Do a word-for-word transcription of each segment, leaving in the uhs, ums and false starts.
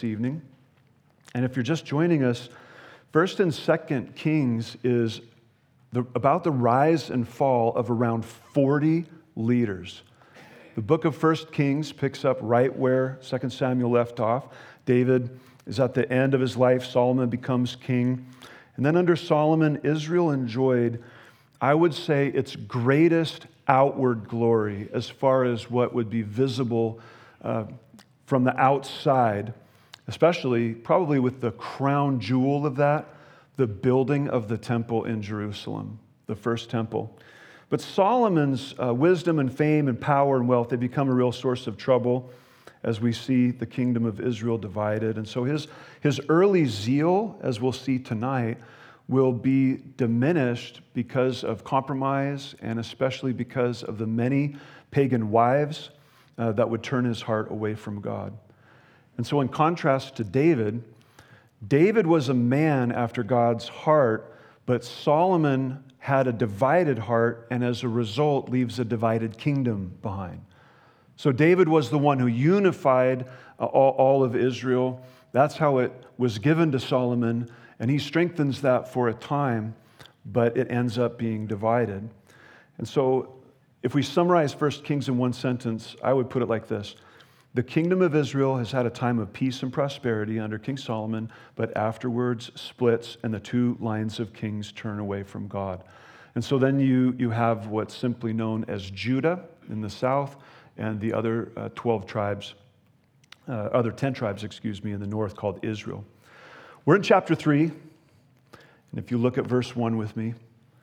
this evening. And if you're just joining us, First and Second Kings is the, about the rise and fall of around forty leaders. The book of First Kings picks up right where Second Samuel left off. David is at the end of his life. Solomon becomes king. And then under Solomon, Israel enjoyed, I would say, its greatest outward glory as far as what would be visible uh, from the outside, especially probably with the crown jewel of that, the building of the temple in Jerusalem, the first temple. But Solomon's uh, wisdom and fame and power and wealth, they become a real source of trouble as we see the kingdom of Israel divided. And so his, his early zeal, as we'll see tonight, will be diminished because of compromise and especially because of the many pagan wives uh, that would turn his heart away from God. And so in contrast to David, David was a man after God's heart, but Solomon had a divided heart and as a result leaves a divided kingdom behind. So David was the one who unified uh, all, all of Israel. That's how it was given to Solomon, and he strengthens that for a time, but it ends up being divided. And so if we summarize First Kings in one sentence, I would put it like this. The kingdom of Israel has had a time of peace and prosperity under King Solomon, but afterwards splits and the two lines of kings turn away from God. And so then you, you have what's simply known as Judah in the south and the other uh, twelve tribes, uh, other ten tribes, excuse me, in the north called Israel. We're in chapter three, and if you look at verse one with me.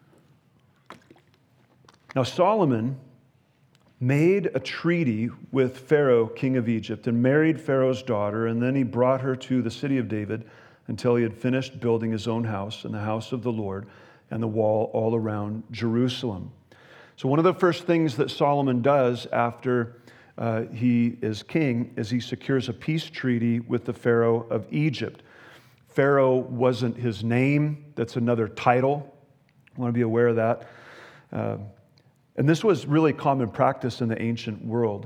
Now Solomon made a treaty with Pharaoh, king of Egypt, and married Pharaoh's daughter, and then he brought her to the city of David until he had finished building his own house and the house of the Lord and the wall all around Jerusalem. So one of the first things that Solomon does after uh, he is king is he secures a peace treaty with the Pharaoh of Egypt. Pharaoh wasn't his name. That's another title. I want to be aware of that. Uh, And this was really common practice in the ancient world.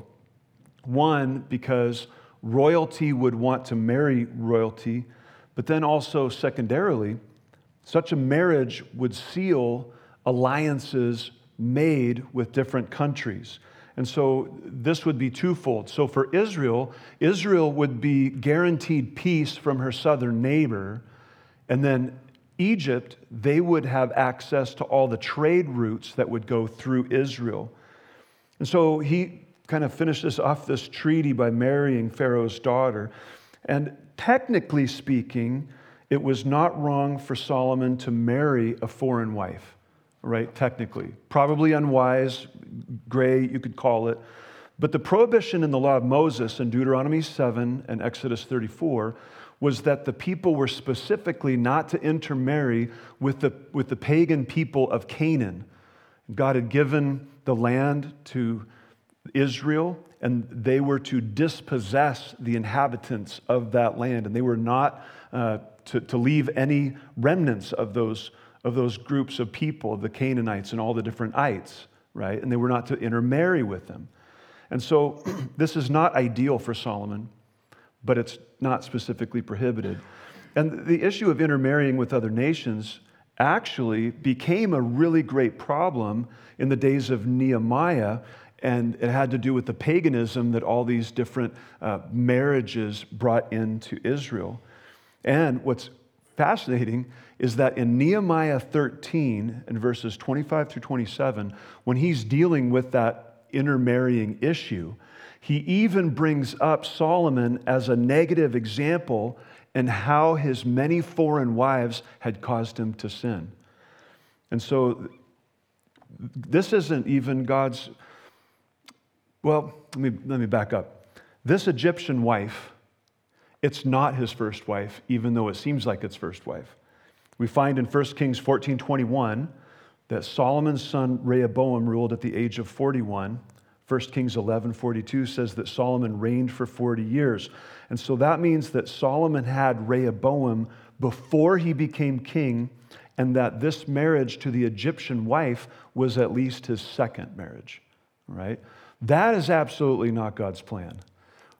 One, because royalty would want to marry royalty, but then also secondarily, such a marriage would seal alliances made with different countries. And so this would be twofold. So for Israel, Israel would be guaranteed peace from her southern neighbor, and then Egypt, they would have access to all the trade routes that would go through Israel. And so he kind of finishes off this treaty by marrying Pharaoh's daughter. And technically speaking, it was not wrong for Solomon to marry a foreign wife, right? Technically. Probably unwise, gray, you could call it. But the prohibition in the law of Moses in Deuteronomy seven and Exodus thirty-four was that the people were specifically not to intermarry with the, with the pagan people of Canaan. God had given the land to Israel, and they were to dispossess the inhabitants of that land, and they were not uh, to, to leave any remnants of those, of those groups of people, the Canaanites and all the different ites, right? And they were not to intermarry with them. And so this is not ideal for Solomon, but it's not specifically prohibited. And the issue of intermarrying with other nations actually became a really great problem in the days of Nehemiah, and it had to do with the paganism that all these different uh, marriages brought into Israel. And what's fascinating is that in Nehemiah thirteen, in verses twenty-five through twenty-seven, when he's dealing with that intermarrying issue, he even brings up Solomon as a negative example and how his many foreign wives had caused him to sin. And so this isn't even God's, well, let me, let me back up. This Egyptian wife, it's not his first wife, even though it seems like it's first wife. We find in First Kings fourteen twenty-one that Solomon's son Rehoboam ruled at the age of forty-one. First Kings eleven forty-two says that Solomon reigned for forty years. And so that means that Solomon had Rehoboam before he became king, and that this marriage to the Egyptian wife was at least his second marriage, right? That is absolutely not God's plan.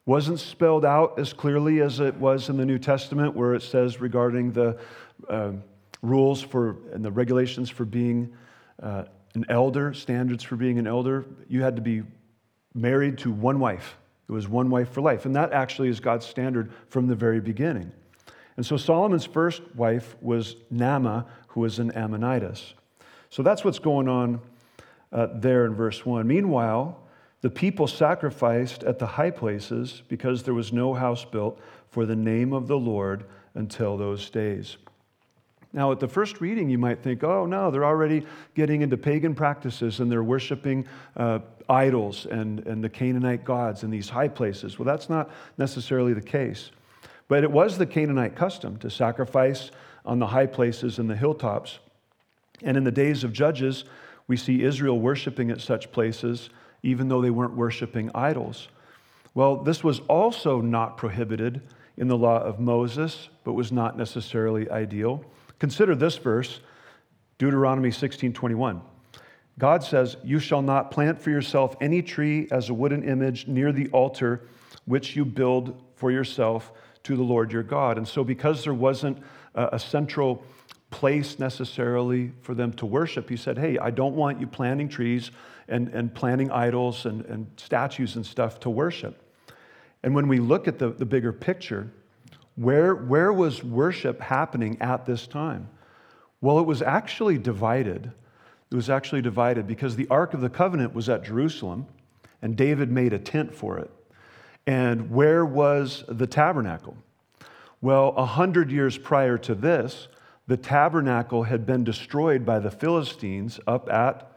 Wasn't spelled out as clearly as it was in the New Testament, where it says regarding the uh, rules for and the regulations for being uh, an elder, standards for being an elder. You had to be married to one wife. It was one wife for life. And that actually is God's standard from the very beginning. And so Solomon's first wife was Naamah, who was an Ammonitess. So that's what's going on uh, there in verse one. Meanwhile, the people sacrificed at the high places because there was no house built for the name of the Lord until those days. Now, at the first reading, you might think, oh, no, they're already getting into pagan practices and they're worshiping uh, idols and, and the Canaanite gods in these high places. Well, that's not necessarily the case. But it was the Canaanite custom to sacrifice on the high places and the hilltops. And in the days of Judges, we see Israel worshiping at such places, even though they weren't worshiping idols. Well, this was also not prohibited in the law of Moses, but was not necessarily ideal. Consider this verse, Deuteronomy sixteen twenty-one. God says, "You shall not plant for yourself any tree as a wooden image near the altar which you build for yourself to the Lord your God." And so because there wasn't a central place necessarily for them to worship, he said, hey, I don't want you planting trees and, and planting idols and, and statues and stuff to worship. And when we look at the, the bigger picture, where, where was worship happening at this time? Well, it was actually divided. It was actually divided because the Ark of the Covenant was at Jerusalem, and David made a tent for it. And where was the tabernacle? Well, a hundred years prior to this, the tabernacle had been destroyed by the Philistines up at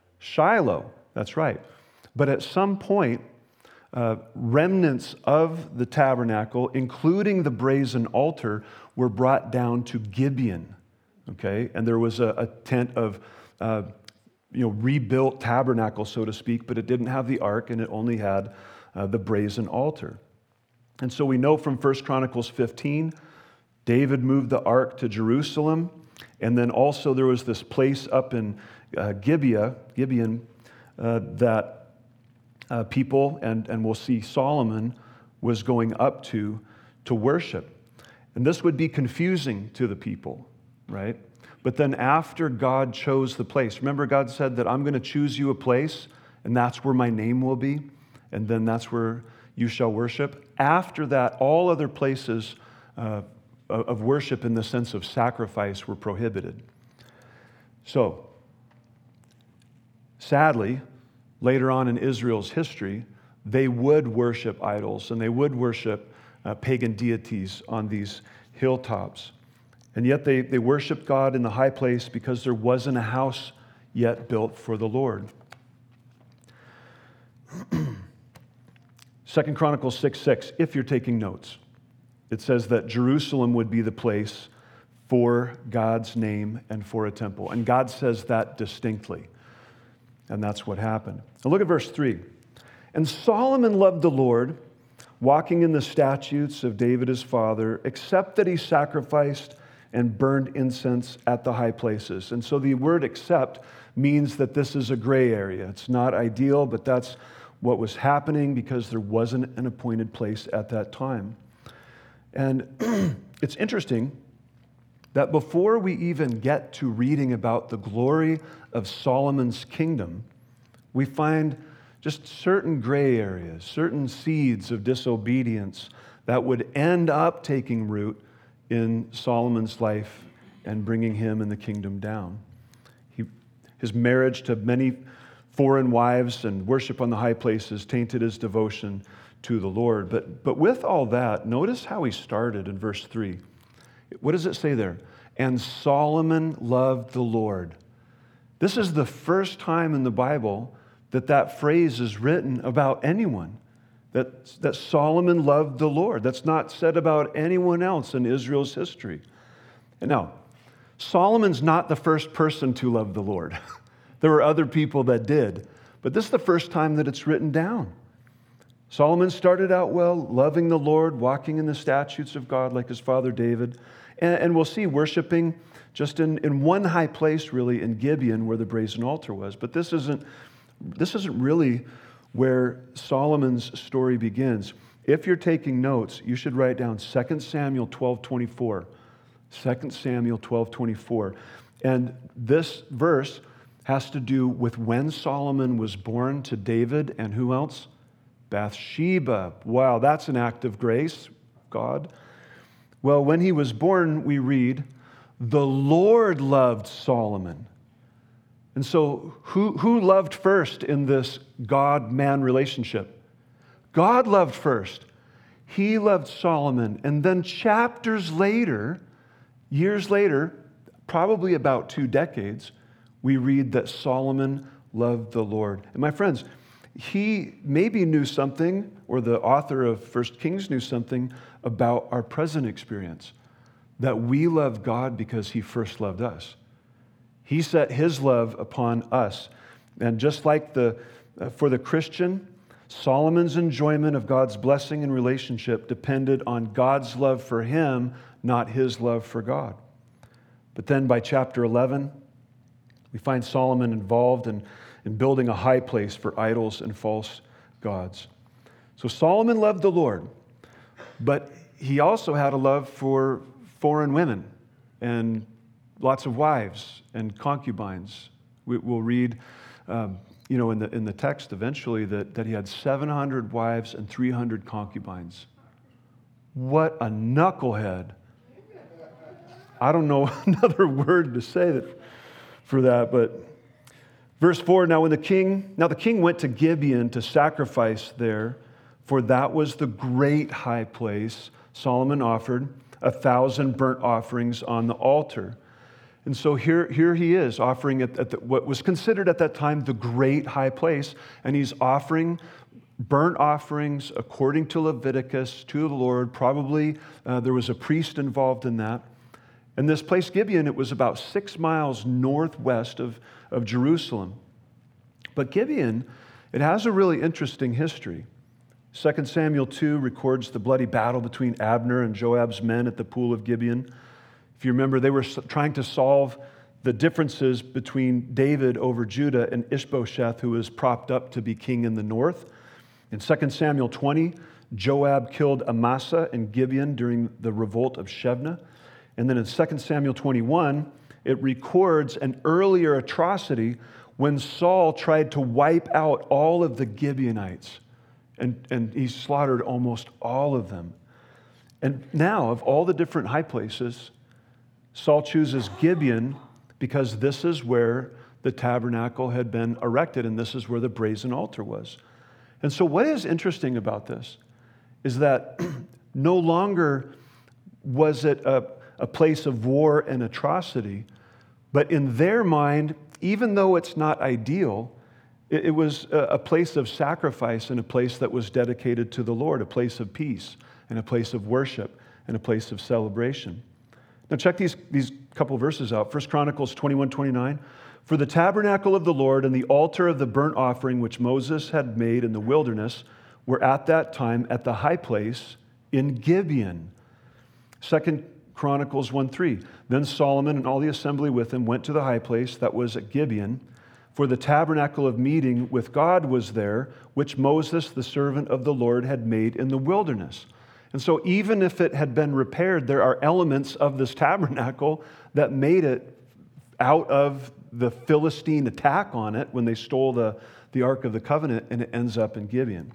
Shiloh. That's right. But at some point, uh, remnants of the tabernacle, including the brazen altar, were brought down to Gibeon. Okay, and there was a, a tent of, uh, you know, rebuilt tabernacle, so to speak, but it didn't have the ark, and it only had uh, the brazen altar. And so we know from First Chronicles fifteen, David moved the ark to Jerusalem, and then also there was this place up in uh, Gibeah, Gibeon, uh, that uh, people, and, and we'll see Solomon was going up to to worship. And this would be confusing to the people, right? But then after God chose the place, remember God said that I'm going to choose you a place, and that's where my name will be, and then that's where you shall worship. After that, all other places uh, of worship in the sense of sacrifice were prohibited. So, sadly, later on in Israel's history, they would worship idols and they would worship uh, pagan deities on these hilltops. And yet they, they worshiped God in the high place because there wasn't a house yet built for the Lord. Second Chronicles six six, if you're taking notes, it says that Jerusalem would be the place for God's name and for a temple. And God says that distinctly. And that's what happened. Now look at verse three. And Solomon loved the Lord, walking in the statutes of David his father, except that he sacrificed and burned incense at the high places. And so the word except means that this is a gray area. It's not ideal, but that's what was happening because there wasn't an appointed place at that time. And it's interesting that before we even get to reading about the glory of Solomon's kingdom, we find just certain gray areas, certain seeds of disobedience that would end up taking root in Solomon's life and bringing him and the kingdom down. He, his marriage to many foreign wives and worship on the high places tainted his devotion to the Lord. But, but with all that, notice how he started in verse three. What does it say there? And Solomon loved the Lord. This is the first time in the Bible that that phrase is written about anyone, that, that Solomon loved the Lord. That's not said about anyone else in Israel's history. And now, Solomon's not the first person to love the Lord. There were other people that did, but this is the first time that it's written down. Solomon started out well, loving the Lord, walking in the statutes of God like his father David, and, and we'll see worshiping just in, in one high place, really, in Gibeon, where the brazen altar was. But this isn't, this isn't really where Solomon's story begins. If you're taking notes, you should write down Second Samuel twelve twenty-four. Second Samuel twelve twenty-four. And this verse has to do with when Solomon was born to David and who else? Bathsheba. Wow, that's an act of grace, God. Well, when he was born, we read, the Lord loved Solomon. And so who, who loved first in this God-man relationship? God loved first. He loved Solomon. And then chapters later, years later, probably about two decades, we read that Solomon loved the Lord. And my friends, he maybe knew something, or the author of First Kings knew something about our present experience, that we love God because he first loved us. He set his love upon us. And just like the uh, for the Christian, Solomon's enjoyment of God's blessing and relationship depended on God's love for him, not his love for God. But then by chapter eleven, we find Solomon involved in, in building a high place for idols and false gods. So Solomon loved the Lord, but he also had a love for foreign women and lots of wives and concubines. We, we'll read, um, you know, in the in the text eventually that, that he had seven hundred wives and three hundred concubines. What a knucklehead. I don't know another word to say that for that, but verse four, now when the king, now the king went to Gibeon to sacrifice there, for that was the great high place. Solomon offered a thousand burnt offerings on the altar. And so here, here he is offering at, at the, what was considered at that time the great high place, and he's offering burnt offerings according to Leviticus to the Lord. Probably uh, there was a priest involved in that. And this place, Gibeon, it was about six miles northwest of, of Jerusalem. But Gibeon, it has a really interesting history. Second Samuel two records the bloody battle between Abner and Joab's men at the pool of Gibeon. If you remember, they were trying to solve the differences between David over Judah and Ishbosheth, who was propped up to be king in the north. In Second Samuel twenty, Joab killed Amasa in Gibeon during the revolt of Shebna. And then in Second Samuel twenty-one, it records an earlier atrocity when Saul tried to wipe out all of the Gibeonites. And, and he slaughtered almost all of them. And now, of all the different high places, Saul chooses Gibeon because this is where the tabernacle had been erected, and this is where the brazen altar was. And so what is interesting about this is that no longer was it a, a place of war and atrocity, but in their mind, even though it's not ideal, it, it was a, a place of sacrifice and a place that was dedicated to the Lord, a place of peace and a place of worship and a place of celebration. Now check these, these couple verses out. First Chronicles twenty-one twenty-nine. For the tabernacle of the Lord and the altar of the burnt offering which Moses had made in the wilderness were at that time at the high place in Gibeon. Second Chronicles one three. Then Solomon and all the assembly with him went to the high place that was at Gibeon, for the tabernacle of meeting with God was there, which Moses, the servant of the Lord, had made in the wilderness. And so even if it had been repaired, there are elements of this tabernacle that made it out of the Philistine attack on it when they stole the, the Ark of the Covenant, and it ends up in Gibeon.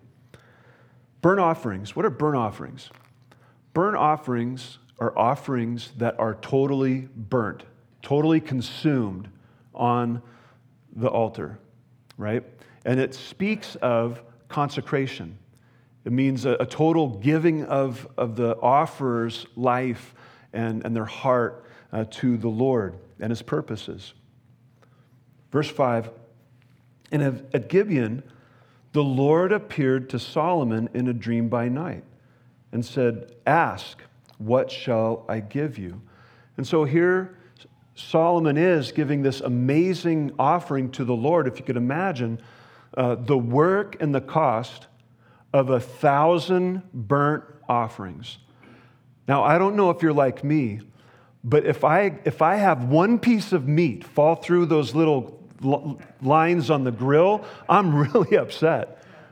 Burnt offerings. What are burnt offerings? Burnt offerings are offerings that are totally burnt, totally consumed on the altar, right? And it speaks of consecration. It means a, a total giving of, of the offerer's life and, and their heart uh, to the Lord and his purposes. Verse five, and at, at Gibeon, the Lord appeared to Solomon in a dream by night and said, ask, what shall I give you? And so here Solomon is giving this amazing offering to the Lord. If you could imagine uh, the work and the cost of a thousand burnt offerings. Now, I don't know if you're like me, but if I if I have one piece of meat fall through those little l- lines on the grill, I'm really upset.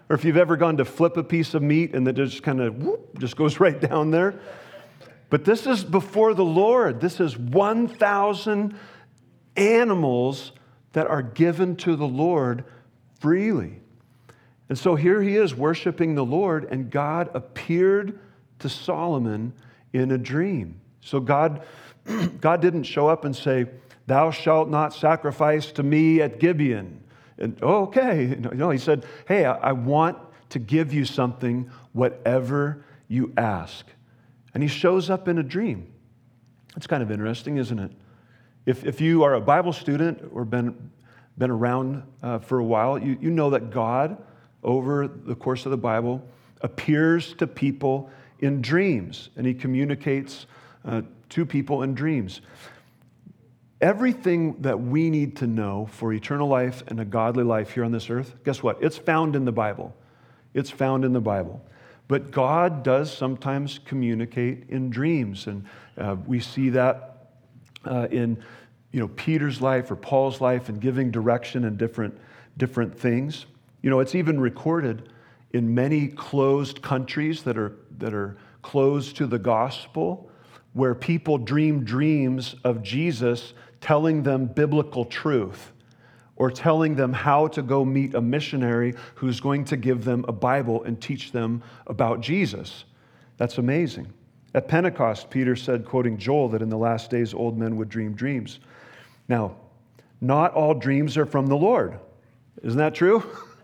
Or if you've ever gone to flip a piece of meat and it just kind of whoop, just goes right down there. But this is before the Lord. This is one thousand animals that are given to the Lord freely. And so here he is worshiping the Lord, and God appeared to Solomon in a dream. So God, God didn't show up and say, "Thou shalt not sacrifice to me at Gibeon." And oh, okay, no, he said, "Hey, I, I want to give you something, whatever you ask." And he shows up in a dream. It's kind of interesting, isn't it? If if you are a Bible student or been been around uh, for a while, you, you know that God, over the course of the Bible, appears to people in dreams, and he communicates uh, to people in dreams. Everything that we need to know for eternal life and a godly life here on this earth, guess what? It's found in the Bible. It's found in the Bible. But God does sometimes communicate in dreams, and uh, we see that uh, in you know Peter's life or Paul's life, and giving direction in different different things. You know, it's even recorded in many closed countries that are that are closed to the gospel, where people dream dreams of Jesus telling them biblical truth, or telling them how to go meet a missionary who's going to give them a Bible and teach them about Jesus. That's amazing. At Pentecost, Peter said, quoting Joel, that in the last days old men would dream dreams. Now, not all dreams are from the Lord. Isn't that true?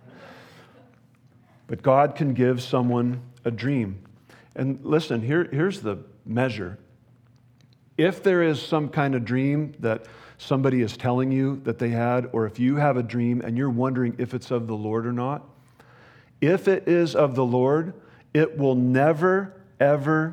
But God can give someone a dream. And listen, here, here's the measure. If there is some kind of dream that somebody is telling you that they had, or if you have a dream and you're wondering if it's of the Lord or not, if it is of the Lord, it will never, ever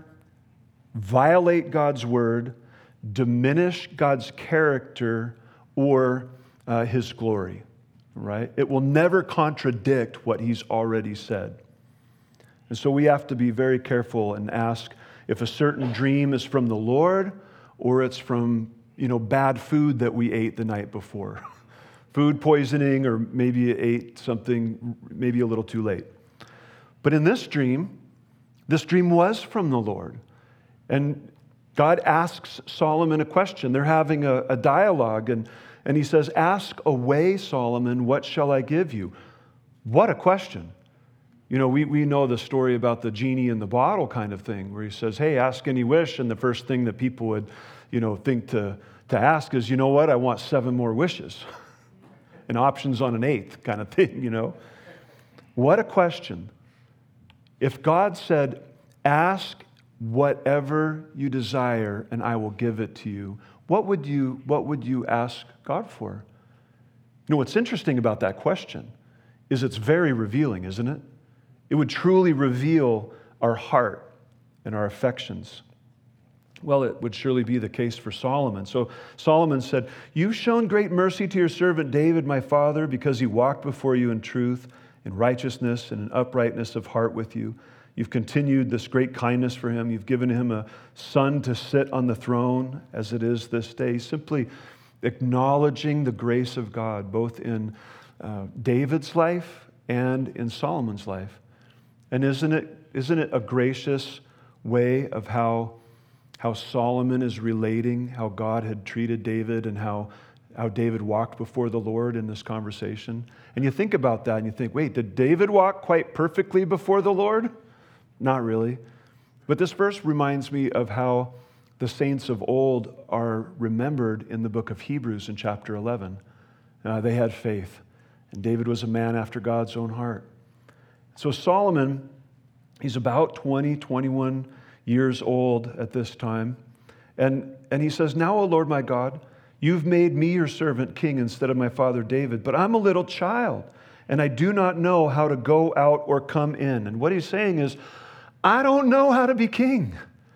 violate God's word, diminish God's character, or uh, his glory, right? It will never contradict what he's already said. And so we have to be very careful and ask if a certain dream is from the Lord or it's from, you know, bad food that we ate the night before. Food poisoning, or maybe you ate something maybe a little too late. But in this dream, this dream was from the Lord. And God asks Solomon a question. They're having a, a dialogue, and, and he says, "Ask away, Solomon, what shall I give you?" What a question. You know, we, we know the story about the genie in the bottle kind of thing, where he says, "Hey, ask any wish," and the first thing that people would, you know, think to, to ask is, "You know what, I want seven more wishes." And options on an eighth kind of thing, you know. What a question. If God said, "Ask whatever you desire and I will give it to you," what would you, what would you ask God for? You know, what's interesting about that question is it's very revealing, isn't it? It would truly reveal our heart and our affections. Well, it would surely be the case for Solomon. So Solomon said, "You've shown great mercy to your servant David, my father, because he walked before you in truth, in righteousness, and in uprightness of heart with you. You've continued this great kindness for him. You've given him a son to sit on the throne as it is this day." Simply acknowledging the grace of God, both in uh, David's life and in Solomon's life. And isn't it, isn't it a gracious way of how, how Solomon is relating how God had treated David, and how, how David walked before the Lord in this conversation? And you think about that and you think, wait, did David walk quite perfectly before the Lord? Not really. But this verse reminds me of how the saints of old are remembered in the book of Hebrews in chapter eleven. Uh, they had faith, and David was a man after God's own heart. So Solomon, he's about twenty, twenty-one years old at this time. And, and he says, "Now, O Lord my God, you've made me your servant king instead of my father David, but I'm a little child, and I do not know how to go out or come in." And what he's saying is, I don't know how to be king.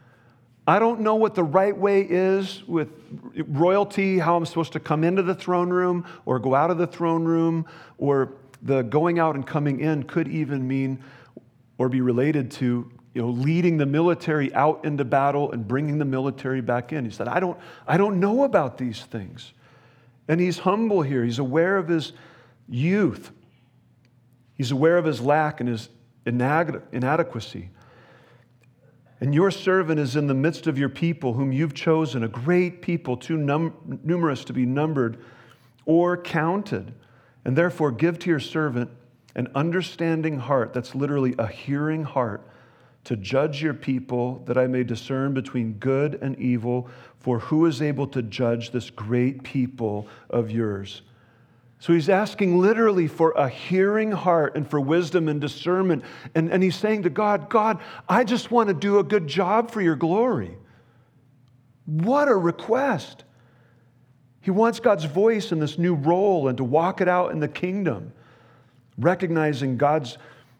I don't know what the right way is with royalty, how I'm supposed to come into the throne room or go out of the throne room, or the going out and coming in could even mean or be related to, you know, leading the military out into battle and bringing the military back in. He said, I don't, I don't know about these things. And he's humble here. He's aware of his youth. He's aware of his lack and his inade- inadequacy. And your servant is in the midst of your people, whom you've chosen, a great people, too num- numerous to be numbered or counted. And therefore give to your servant an understanding heart," that's literally a hearing heart, "to judge your people, that I may discern between good and evil. For who is able to judge this great people of yours?" So he's asking literally for a hearing heart and for wisdom and discernment. And, and he's saying to God, "God, I just want to do a good job for your glory." What a request. He wants God's voice in this new role and to walk it out in the kingdom, recognizing God's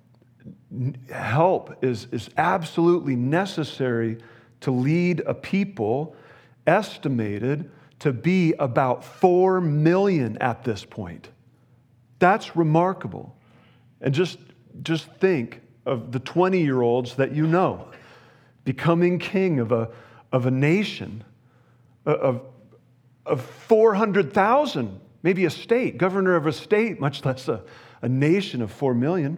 help is, is absolutely necessary to lead a people estimated to be about four million at this point. That's remarkable. And just, just think of the twenty-year-olds that you know becoming king of a, of a nation of, of four hundred thousand, maybe a state, governor of a state, much less a, a nation of four million.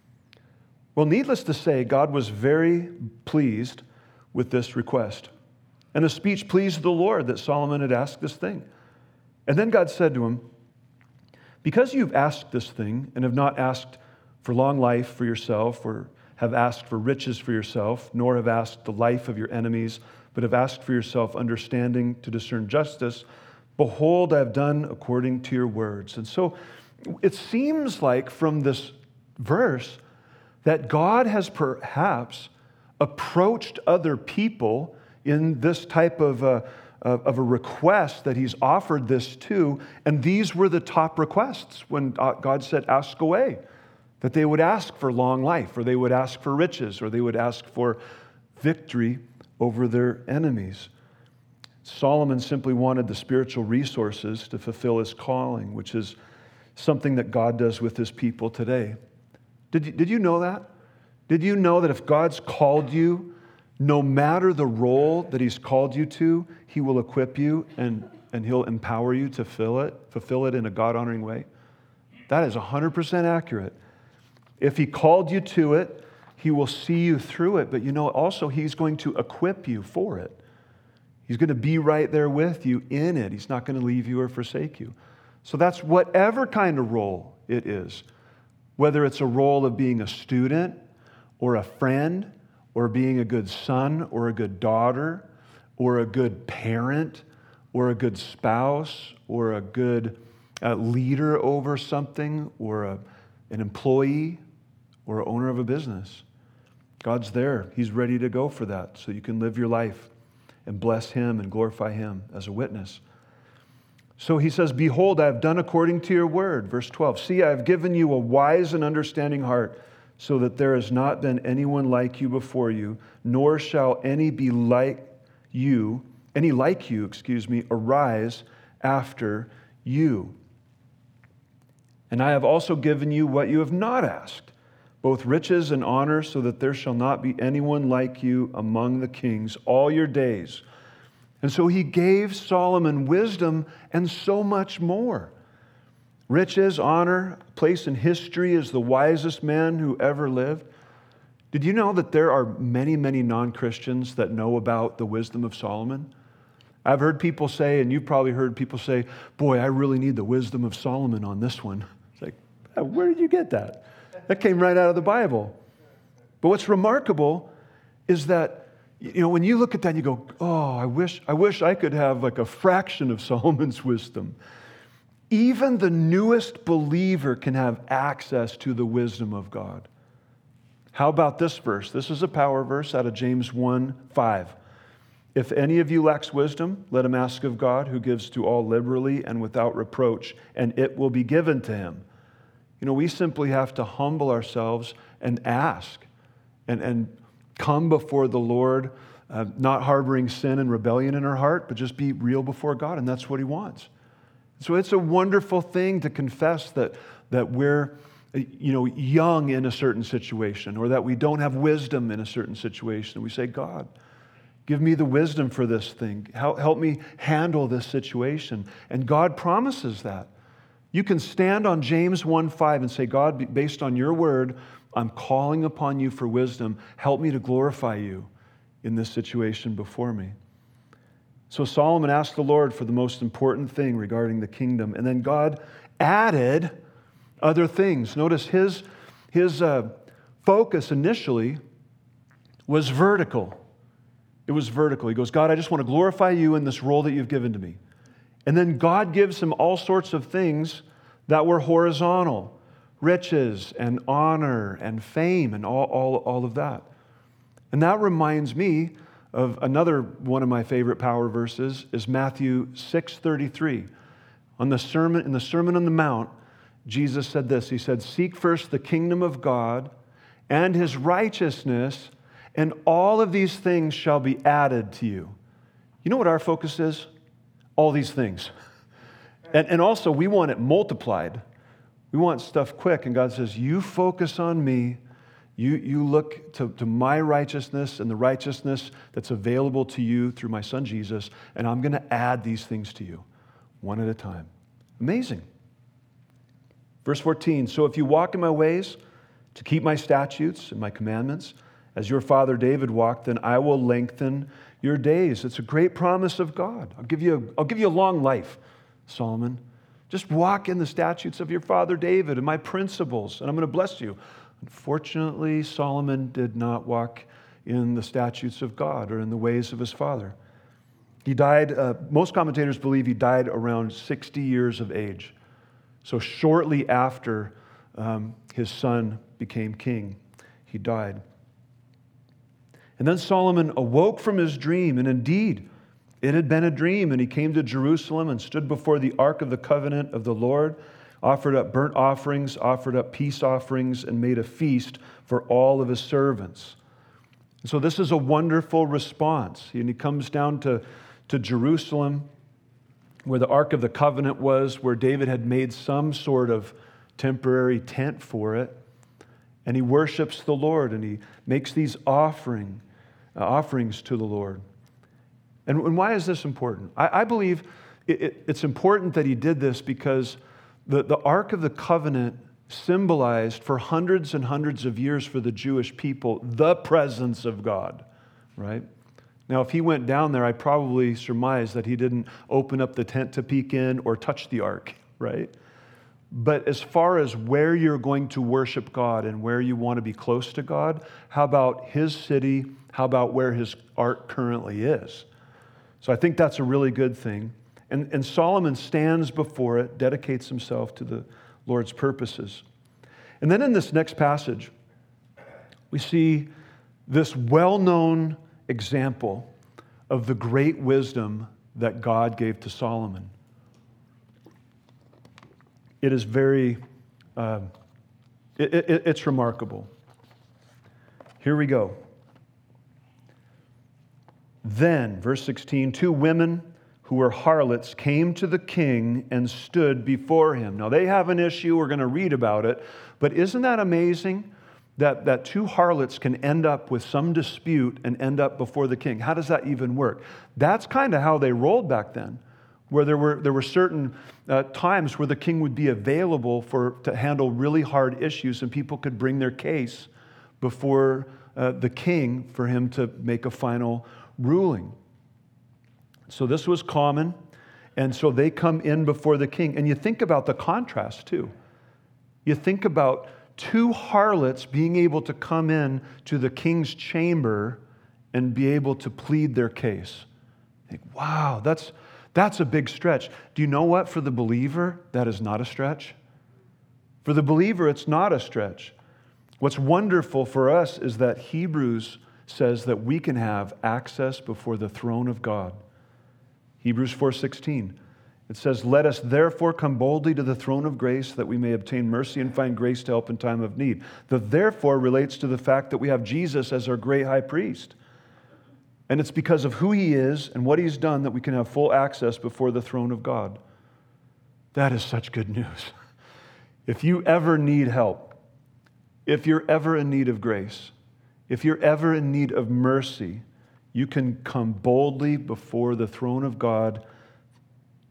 Well, needless to say, God was very pleased with this request. And the speech pleased the Lord that Solomon had asked this thing. And then God said to him, "Because you've asked this thing and have not asked for long life for yourself, or have asked for riches for yourself, nor have asked the life of your enemies, but have asked for yourself understanding to discern justice, behold, I have done according to your words." And so it seems like from this verse that God has perhaps approached other people in this type of a, of a request that he's offered this to, and these were the top requests when God said, "Ask away," that they would ask for long life, or they would ask for riches, or they would ask for victory over their enemies. Solomon simply wanted the spiritual resources to fulfill his calling, which is something that God does with his people today. Did you, did you know that? Did you know that if God's called you, no matter the role that he's called you to, he will equip you and, and he'll empower you to fill it, fulfill it in a God-honoring way? That is one hundred percent accurate. If he called you to it, he will see you through it, but you know, also he's going to equip you for it. He's going to be right there with you in it. He's not going to leave you or forsake you. So that's whatever kind of role it is, whether it's a role of being a student or a friend, or being a good son or a good daughter, or a good parent, or a good spouse, or a good uh, leader over something, or a, an employee, or an owner of a business. God's there. He's ready to go for that, so you can live your life and bless him and glorify him as a witness. So he says, "Behold, I have done according to your word." Verse twelve, "See, I have given you a wise and understanding heart, so that there has not been anyone like you before you, nor shall any be like you, any like you, excuse me, arise after you. And I have also given you what you have not asked, both riches and honor, so that there shall not be anyone like you among the kings all your days." And so he gave Solomon wisdom and so much more. Riches, honor, place in history as the wisest man who ever lived. Did you know that there are many, many non-Christians that know about the wisdom of Solomon? I've heard people say, and you've probably heard people say, "Boy, I really need the wisdom of Solomon on this one." It's like, where did you get that? That came right out of the Bible. But what's remarkable is that, you know, when you look at that, you go, "Oh, I wish, I wish I could have like a fraction of Solomon's wisdom." Even the newest believer can have access to the wisdom of God. How about this verse? This is a power verse out of James one five. "If any of you lacks wisdom, let him ask of God, who gives to all liberally and without reproach, and it will be given to him." You know, we simply have to humble ourselves and ask and, and come before the Lord, uh, not harboring sin and rebellion in our heart, but just be real before God, and that's what he wants. So it's a wonderful thing to confess that, that we're, you know, young in a certain situation, or that we don't have wisdom in a certain situation. We say, "God, give me the wisdom for this thing. Help, help me handle this situation." And God promises that. You can stand on James one five and say, God, based on your word, I'm calling upon you for wisdom. Help me to glorify you in this situation before me. So Solomon asked the Lord for the most important thing regarding the kingdom, and then God added other things. Notice his, his uh, focus initially was vertical. It was vertical. He goes, God, I just want to glorify you in this role that you've given to me. And then God gives him all sorts of things that were horizontal, riches and honor and fame and all, all, all of that. And that reminds me of another one of my favorite power verses is Matthew six thirty-three. On the sermon, in the Sermon on the Mount, Jesus said this. He said, seek first the kingdom of God and his righteousness, and all of these things shall be added to you. You know what our focus is? All these things. And, and also, we want it multiplied. We want stuff quick. And God says, you focus on me. You, you look to, to my righteousness and the righteousness that's available to you through my son Jesus, and I'm going to add these things to you one at a time. Amazing. Verse fourteen, so if you walk in my ways to keep my statutes and my commandments, as your father David walked, then I will lengthen your days. It's a great promise of God. I'll give you a, I'll give you a long life, Solomon. Just walk in the statutes of your father David and my principles, and I'm going to bless you. Unfortunately, Solomon did not walk in the statutes of God or in the ways of his father. He died, uh, most commentators believe he died around sixty years of age. So shortly after um, his son became king, he died. And then Solomon awoke from his dream, and indeed, it had been a dream, and he came to Jerusalem and stood before the ark of the covenant of the Lord, offered up burnt offerings, offered up peace offerings, and made a feast for all of his servants. And so this is a wonderful response. And he comes down to, to Jerusalem, where the ark of the covenant was, where David had made some sort of temporary tent for it. And he worships the Lord, and he makes these offering, uh, offerings to the Lord. And, and why is this important? I, I believe it, it, it's important that he did this because the, the Ark of the Covenant symbolized for hundreds and hundreds of years for the Jewish people the presence of God, right? Now, if he went down there, I probably surmise that he didn't open up the tent to peek in or touch the ark, right? But as far as where you're going to worship God and where you want to be close to God, how about his city? How about where his ark currently is? So I think that's a really good thing. And, and Solomon stands before it, dedicates himself to the Lord's purposes. And then in this next passage, we see this well-known example of the great wisdom that God gave to Solomon. It is very, uh, it, it, it's remarkable. Here we go. Then, verse sixteen, two women who were harlots came to the king and stood before him. Now, they have an issue. We're going to read about it. But isn't that amazing that, that two harlots can end up with some dispute and end up before the king? How does that even work? That's kind of how they rolled back then, where there were, there were certain uh, times where the king would be available for to handle really hard issues, and people could bring their case before uh, the king for him to make a final ruling. So this was common, and so they come in before the king. And you think about the contrast, too. You think about two harlots being able to come in to the king's chamber and be able to plead their case. Think, wow, that's, that's a big stretch. Do you know what? For the believer, that is not a stretch. For the believer, it's not a stretch. What's wonderful for us is that Hebrews says that we can have access before the throne of God. Hebrews four sixteen. It says, let us therefore come boldly to the throne of grace that we may obtain mercy and find grace to help in time of need. The therefore relates to the fact that we have Jesus as our great high priest. And it's because of who he is and what he's done that we can have full access before the throne of God. That is such good news. If you ever need help, if you're ever in need of grace, if you're ever in need of mercy, you can come boldly before the throne of God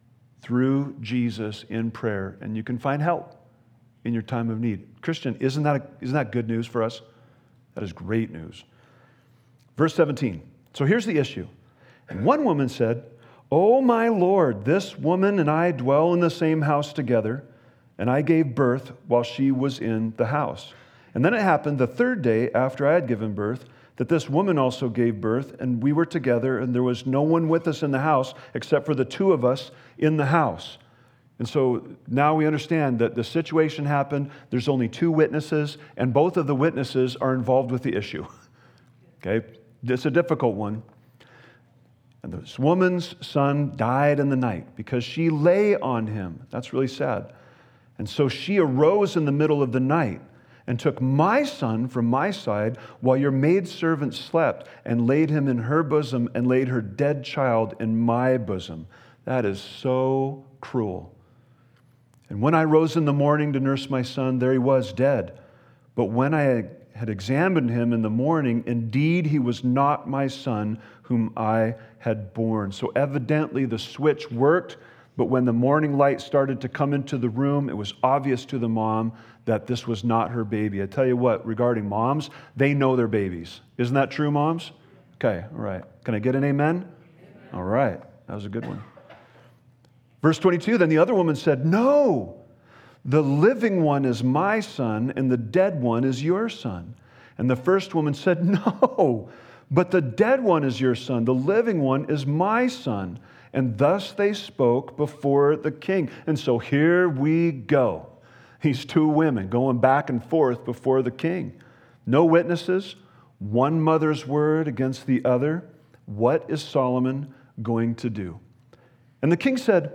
through Jesus in prayer, and you can find help in your time of need. Christian, isn't that, a, isn't that good news for us? That is great news. Verse seventeen. So here's the issue. And one woman said, "Oh, my Lord, this woman and I dwell in the same house together, and I gave birth while she was in the house. And then it happened the third day after I had given birth that this woman also gave birth, and we were together, and there was no one with us in the house except for the two of us in the house." And so now we understand that the situation happened. There's only two witnesses, and both of the witnesses are involved with the issue. Okay? It's a difficult one. And this woman's son died in the night because she lay on him. That's really sad. And so she arose in the middle of the night and took my son from my side while your maidservant slept, and laid him in her bosom, and laid her dead child in my bosom. That is so cruel. And when I rose in the morning to nurse my son, there he was dead. But when I had examined him in the morning, indeed he was not my son whom I had born. So evidently the switch worked, but when the morning light started to come into the room, it was obvious to the mom that this was not her baby. I tell you what, regarding moms, they know their babies. Isn't that true, moms? Okay, all right. Can I get an amen? Amen. All right, that was a good one. Verse twenty-two, then the other woman said, "No, the living one is my son, and the dead one is your son." And the first woman said, "No, but the dead one is your son. The living one is my son." And thus they spoke before the king. And so here we go. These two women going back and forth before the king. No witnesses, one mother's word against the other. What is Solomon going to do? And the king said,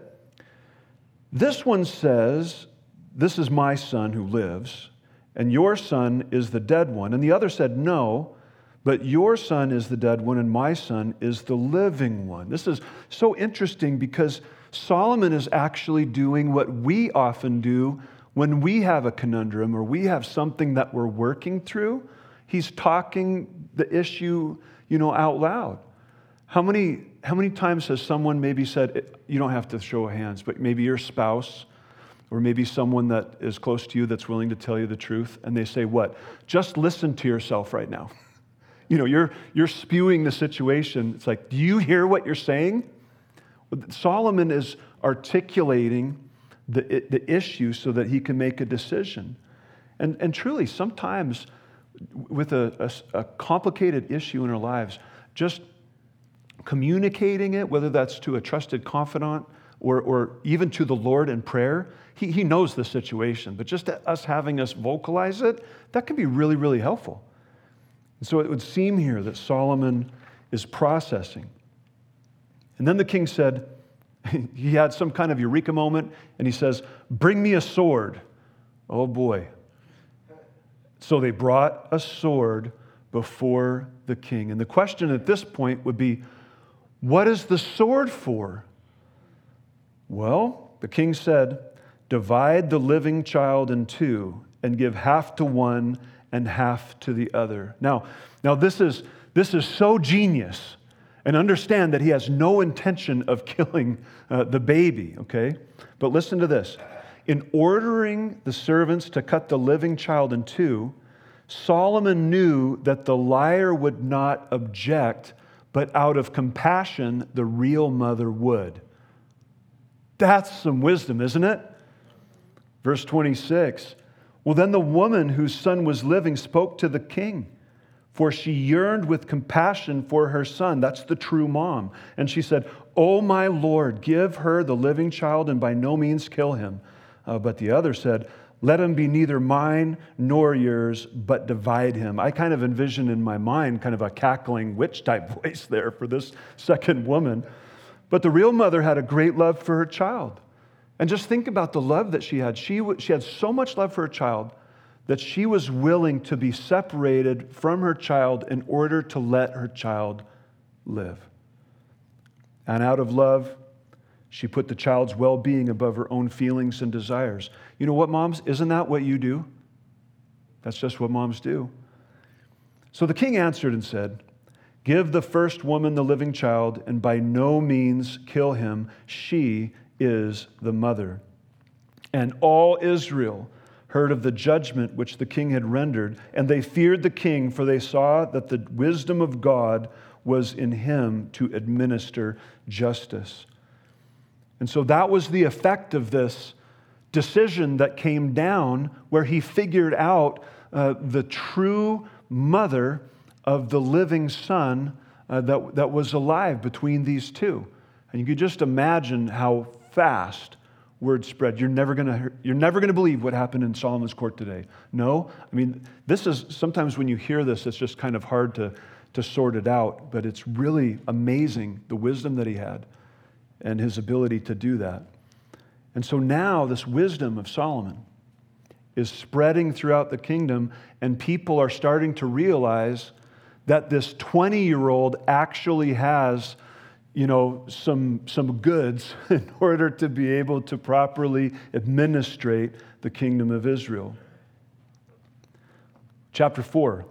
"This one says, 'This is my son who lives, and your son is the dead one.' And the other said, 'No, but your son is the dead one, and my son is the living one.'" This is so interesting because Solomon is actually doing what we often do when we have a conundrum or we have something that we're working through. He's talking the issue, you know, out loud. How many, how many times has someone maybe said, you don't have to show hands, but maybe your spouse or maybe someone that is close to you that's willing to tell you the truth, and they say, what? Just listen to yourself right now. You know, you're, you're spewing the situation. It's like, do you hear what you're saying? Solomon is articulating the, the issue so that he can make a decision. And, and truly, sometimes with a, a, a complicated issue in our lives, just communicating it, whether that's to a trusted confidant or, or even to the Lord in prayer, he, he knows the situation. But just us having us vocalize it, that can be really, really helpful. And so it would seem here that Solomon is processing. And then the king said, he had some kind of eureka moment, and he says, "Bring me a sword." Oh boy. So they brought a sword before the king. And the question at this point would be, what is the sword for? Well, the king said, "Divide the living child in two and give half to one and half to the other." Now, now this is this is so genius. And understand that he has no intention of killing uh, the baby, okay? But listen to this. In ordering the servants to cut the living child in two, Solomon knew that the liar would not object, but out of compassion, the real mother would. That's some wisdom, isn't it? Verse twenty-six. Well, then the woman whose son was living spoke to the king, for she yearned with compassion for her son. That's the true mom. And she said, "Oh, my Lord, give her the living child and by no means kill him." Uh, but the other said, "Let him be neither mine nor yours, but divide him." I kind of envision in my mind kind of a cackling witch type voice there for this second woman. But the real mother had a great love for her child. And just think about the love that she had. She, she had so much love for her child that she was willing to be separated from her child in order to let her child live. And out of love, she put the child's well-being above her own feelings and desires. You know what, moms? Isn't that what you do? That's just what moms do. So the king answered and said, "Give the first woman the living child, and by no means kill him. She is the mother. And all Israel heard of the judgment which the king had rendered, and they feared the king, for they saw that the wisdom of God was in him to administer justice. And so that was the effect of this decision that came down, where he figured out uh, the true mother of the living son uh, that, that was alive between these two. And you could just imagine how fast word spread. You're never gonna, you're never gonna believe what happened in Solomon's court today. No, I mean, this is, sometimes when you hear this, it's just kind of hard to, to sort it out, but it's really amazing the wisdom that he had and his ability to do that. And so now this wisdom of Solomon is spreading throughout the kingdom, and people are starting to realize that this twenty-year-old actually has, you know, some, some goods in order to be able to properly administrate the kingdom of Israel. Chapter four.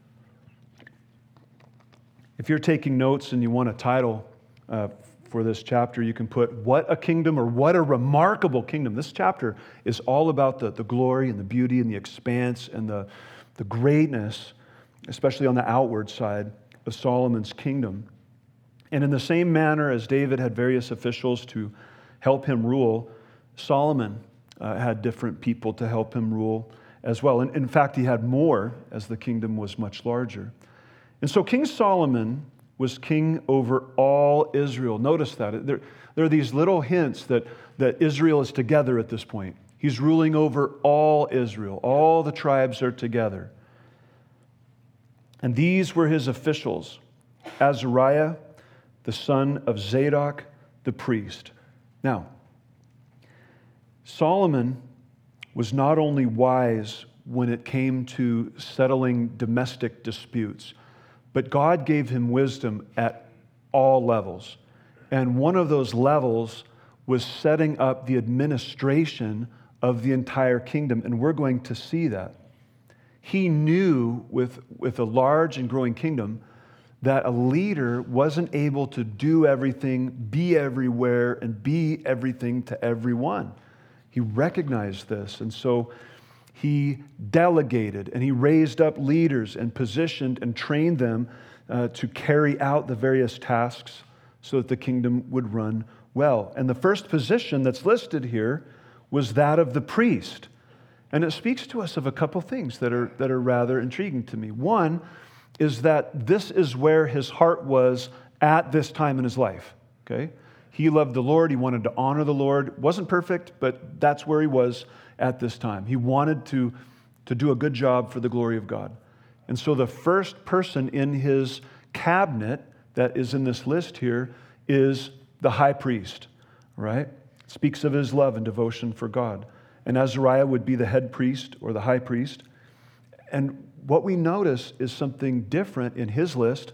If you're taking notes and you want a title uh, for this chapter, you can put "What a Kingdom" or "What a Remarkable Kingdom." This chapter is all about the, the glory and the beauty and the expanse and the, the greatness, especially on the outward side, of Solomon's kingdom. And in the same manner as David had various officials to help him rule, Solomon uh, had different people to help him rule as well. And in fact, he had more as the kingdom was much larger. And so King Solomon was king over all Israel. Notice that. There, there are these little hints that, that Israel is together at this point. He's ruling over all Israel. All the tribes are together. And these were his officials: Azariah, the son of Zadok, the priest. Now, Solomon was not only wise when it came to settling domestic disputes, but God gave him wisdom at all levels. And one of those levels was setting up the administration of the entire kingdom. And we're going to see that. He knew with, with a large and growing kingdom that a leader wasn't able to do everything, be everywhere, and be everything to everyone. He recognized this. And so he delegated and he raised up leaders and positioned and trained them uh, to carry out the various tasks so that the kingdom would run well. And the first position that's listed here was that of the priest. And it speaks to us of a couple things that are, that are rather intriguing to me. One is that this is where his heart was at this time in his life. Okay? He loved the Lord. He wanted to honor the Lord. Wasn't perfect, but that's where he was at this time. He wanted to, to do a good job for the glory of God. And so the first person in his cabinet that is in this list here is the high priest, right? It speaks of his love and devotion for God. And Azariah would be the head priest or the high priest. And what we notice is something different in his list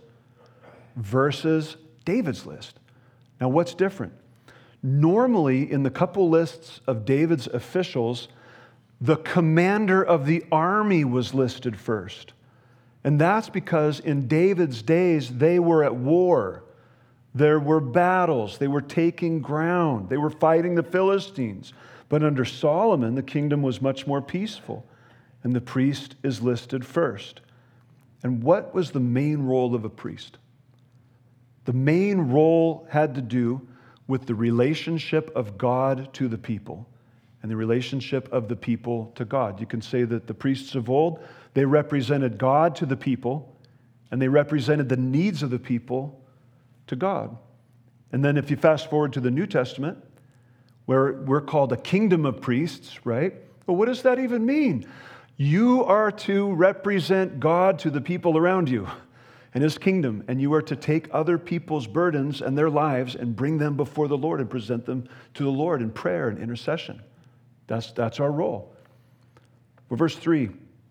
versus David's list. Now, what's different? Normally, in the couple lists of David's officials, the commander of the army was listed first. And that's because in David's days, they were at war. There were battles. They were taking ground. They were fighting the Philistines. But under Solomon, the kingdom was much more peaceful. And the priest is listed first. And what was the main role of a priest? The main role had to do with the relationship of God to the people and the relationship of the people to God. You can say that the priests of old, they represented God to the people, and they represented the needs of the people to God. And then if you fast forward to the New Testament, where we're called a kingdom of priests, right? Well, what does that even mean? You are to represent God to the people around you and His kingdom, and you are to take other people's burdens and their lives and bring them before the Lord and present them to the Lord in prayer and intercession. That's, that's our role. Well, verse three,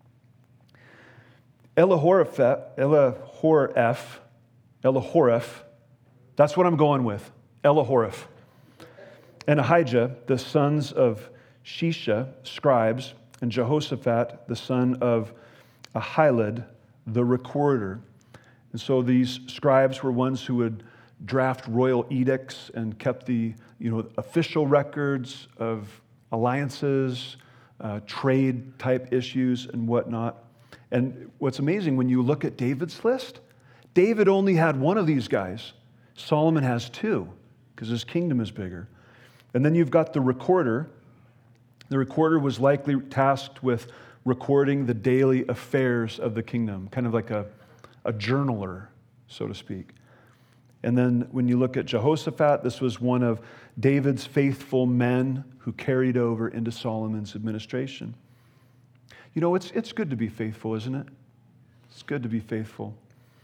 Elihoreph, Elihoreph, Elihoreph, that's what I'm going with, Elihoreph, and Ahijah, the sons of Shisha, scribes, and Jehoshaphat, the son of Ahilud, the recorder. And so these scribes were ones who would draft royal edicts and kept the you know official records of alliances, uh, trade type issues and whatnot. And what's amazing, when you look at David's list, David only had one of these guys. Solomon has two, because his kingdom is bigger. And then you've got the recorder. The recorder was likely tasked with recording the daily affairs of the kingdom, kind of like a, a journaler, so to speak. And then when you look at Jehoshaphat, this was one of David's faithful men who carried over into Solomon's administration. You know, it's, it's good to be faithful, isn't it? It's good to be faithful.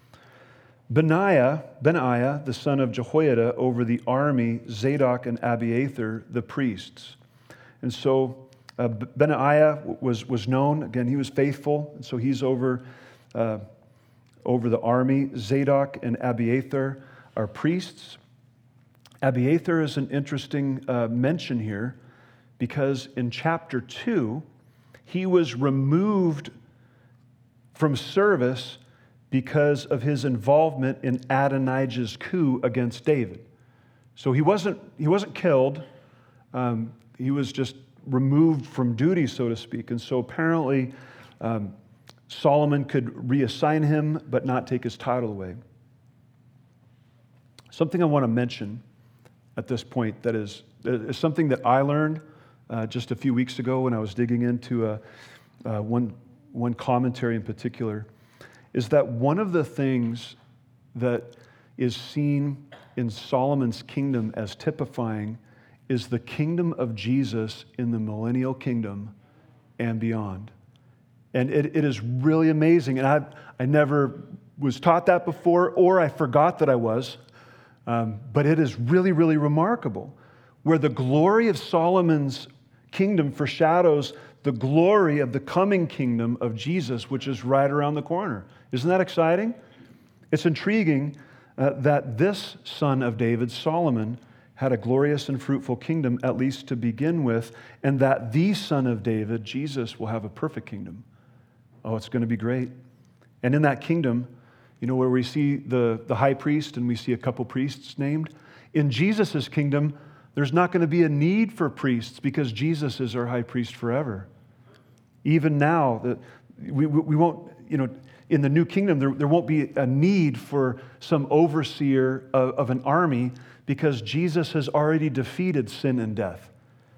Benaiah, Benaiah, the son of Jehoiada, over the army, Zadok and Abiathar, the priests. And so uh, Benaiah was, was known. Again, he was faithful, and so he's over, uh, over the army. Zadok and Abiathar are priests. Abiathar is an interesting uh, mention here because in chapter two, he was removed from service because of his involvement in Adonijah's coup against David. So he wasn't, he wasn't killed. Um, he was just removed from duty, so to speak. And so apparently um, Solomon could reassign him but not take his title away. Something I want to mention at this point that is, is something that I learned uh, just a few weeks ago when I was digging into a, uh, one, one commentary in particular, is that one of the things that is seen in Solomon's kingdom as typifying is the kingdom of Jesus in the millennial kingdom and beyond. And it, it is really amazing. And I, I never was taught that before, or I forgot that I was. Um, but it is really, really remarkable, where the glory of Solomon's kingdom foreshadows the glory of the coming kingdom of Jesus, which is right around the corner. Isn't that exciting? It's intriguing uh, that this son of David, Solomon, had a glorious and fruitful kingdom, at least to begin with, and that the son of David, Jesus, will have a perfect kingdom. Oh, it's going to be great. And in that kingdom, you know, where we see the, the high priest and we see a couple priests named, in Jesus' kingdom, there's not going to be a need for priests because Jesus is our high priest forever. Even now, the, we, we won't, you know, in the new kingdom, there, there won't be a need for some overseer of, of an army because Jesus has already defeated sin and death.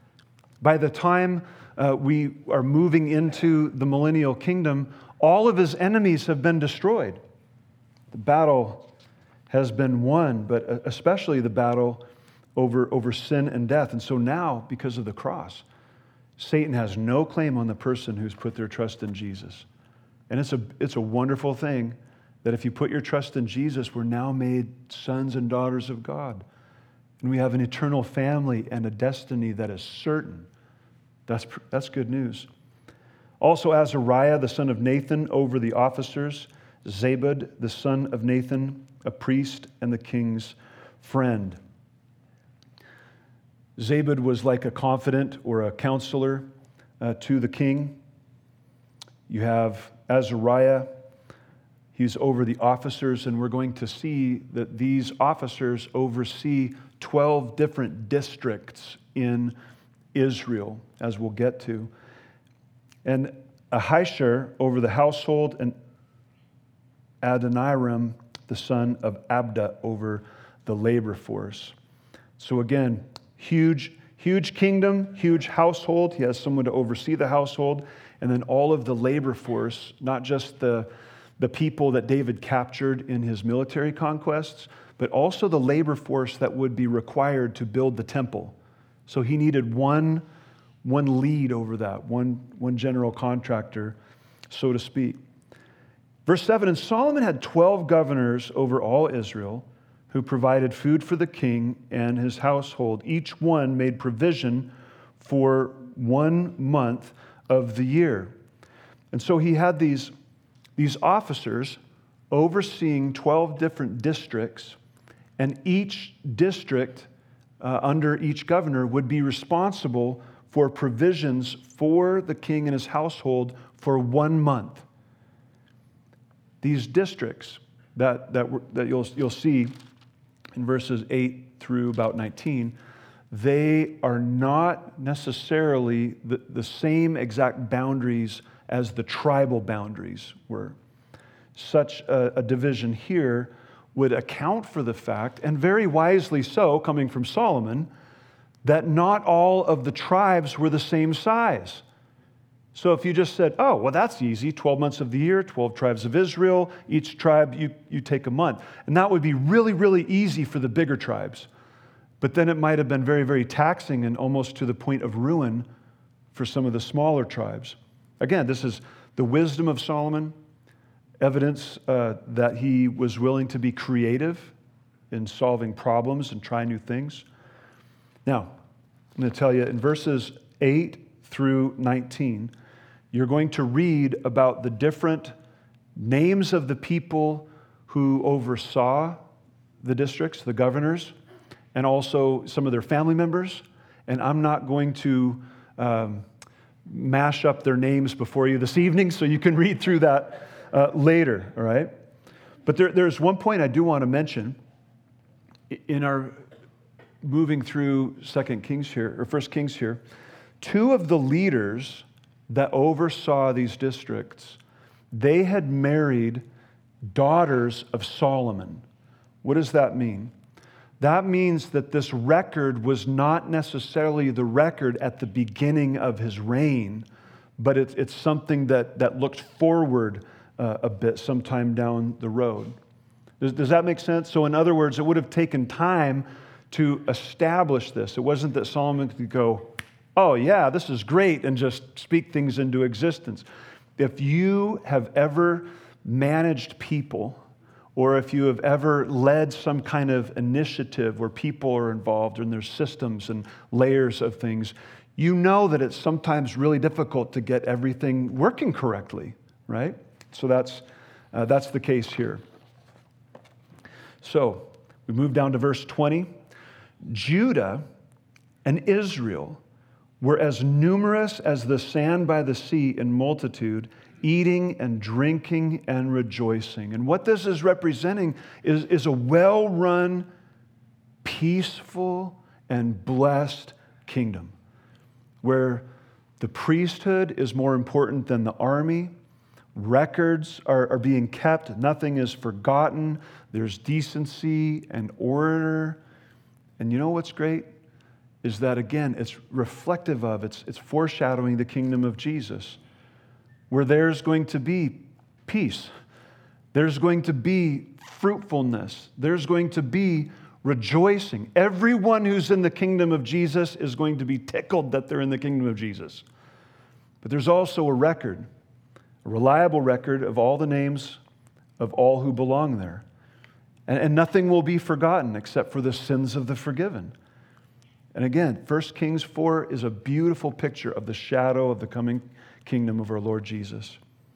By the time uh, we are moving into the millennial kingdom, all of his enemies have been destroyed. The battle has been won, but especially the battle over, over sin and death. And so now, because of the cross, Satan has no claim on the person who's put their trust in Jesus. And it's a, it's a wonderful thing that if you put your trust in Jesus, we're now made sons and daughters of God. And we have an eternal family and a destiny that is certain. That's, that's good news. Also, Azariah, the son of Nathan, over the officers. Zabud, the son of Nathan, a priest and the king's friend. Zabud was like a confidant or a counselor uh, to the king. You have Azariah. He's over the officers, and we're going to see that these officers oversee twelve different districts in Israel, as we'll get to. And Ahishar over the household, and Adoniram, the son of Abda, over the labor force. So again, huge, huge kingdom, huge household. He has someone to oversee the household. And then all of the labor force, not just the, the people that David captured in his military conquests, but also the labor force that would be required to build the temple. So he needed one, one lead over that, one, one general contractor, so to speak. Verse seven, and Solomon had twelve governors over all Israel who provided food for the king and his household. Each one made provision for one month of the year. And so he had these, these officers overseeing twelve different districts, and each district uh, under each governor would be responsible for provisions for the king and his household for one month. These districts that, that, that you'll, you'll see in verses eight through about nineteen, they are not necessarily the, the same exact boundaries as the tribal boundaries were. Such a, a division here would account for the fact, and very wisely so, coming from Solomon, that not all of the tribes were the same size. So if you just said, oh, well, that's easy, twelve months of the year, twelve tribes of Israel, each tribe, you, you take a month. And that would be really, really easy for the bigger tribes. But then it might have been very, very taxing and almost to the point of ruin for some of the smaller tribes. Again, this is the wisdom of Solomon, evidence uh, that he was willing to be creative in solving problems and try new things. Now, I'm going to tell you in verses eight through nineteen, you're going to read about the different names of the people who oversaw the districts, the governors, and also some of their family members. And I'm not going to um, mash up their names before you this evening, so you can read through that uh, later, all right? But there, there's one point I do want to mention. In our moving through Second Kings here, or First Kings here, two of the leaders that oversaw these districts, they had married daughters of Solomon. What does that mean? That means that this record was not necessarily the record at the beginning of his reign, but it's, it's something that, that looked forward uh, a bit sometime down the road. Does, does that make sense? So in other words, it would have taken time to establish this. It wasn't that Solomon could go, oh yeah, this is great, and just speak things into existence. If you have ever managed people, or if you have ever led some kind of initiative where people are involved and there's systems and layers of things, you know that it's sometimes really difficult to get everything working correctly, right? So that's, uh, that's the case here. So we move down to verse twenty. Judah and Israel were as numerous as the sand by the sea in multitude, eating and drinking and rejoicing. And what this is representing is, is a well-run, peaceful, and blessed kingdom where the priesthood is more important than the army. Records are, are being kept. Nothing is forgotten. There's decency and order. And you know what's great? Is that, again, it's reflective of, it's, it's foreshadowing the kingdom of Jesus, where there's going to be peace. There's going to be fruitfulness. There's going to be rejoicing. Everyone who's in the kingdom of Jesus is going to be tickled that they're in the kingdom of Jesus. But there's also a record, a reliable record of all the names of all who belong there. And, and nothing will be forgotten except for the sins of the forgiven. And again, First Kings four is a beautiful picture of the shadow of the coming kingdom of our Lord Jesus.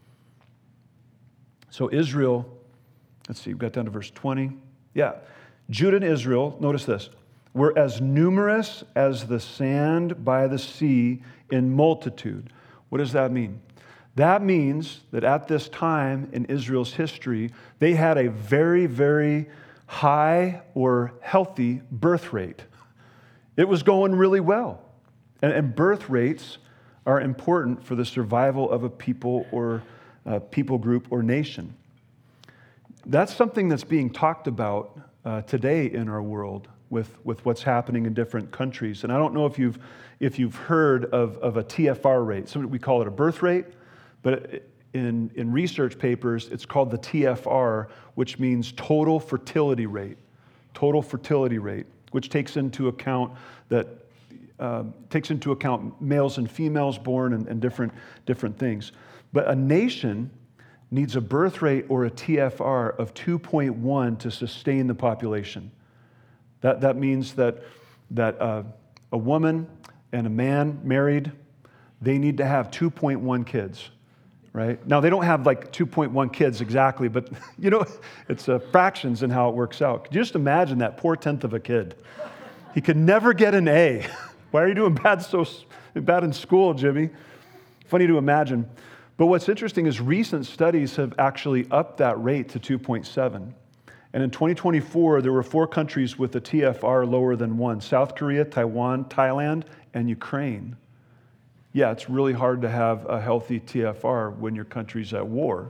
So Israel, let's see, we got down to verse twenty. Yeah, Judah and Israel, notice this, were as numerous as the sand by the sea in multitude. What does that mean? That means that at this time in Israel's history, they had a very, very high or healthy birth rate. It was going really well. And, and birth rates are important for the survival of a people or a people group or nation. That's something that's being talked about uh, today in our world with, with what's happening in different countries. And I don't know if you've, if you've heard of, of a T F R rate. Some, we call it a birth rate, but in, in research papers, it's called the T F R, which means total fertility rate. Total fertility rate, which takes into account that uh, takes into account males and females born and, and different different things. But a nation needs a birth rate or a T F R of two point one to sustain the population. That that means that that uh, a woman and a man married, they need to have two point one kids. Right? Now, they don't have like two point one kids exactly, but you know, it's uh, fractions in how it works out. Could you just imagine that poor tenth of a kid? He could never get an A. Why are you doing bad so bad in school, Jimmy? Funny to imagine. But what's interesting is recent studies have actually upped that rate to two point seven. And in twenty twenty-four, there were four countries with a T F R lower than one: South Korea, Taiwan, Thailand, and Ukraine. Yeah, it's really hard to have a healthy T F R when your country's at war.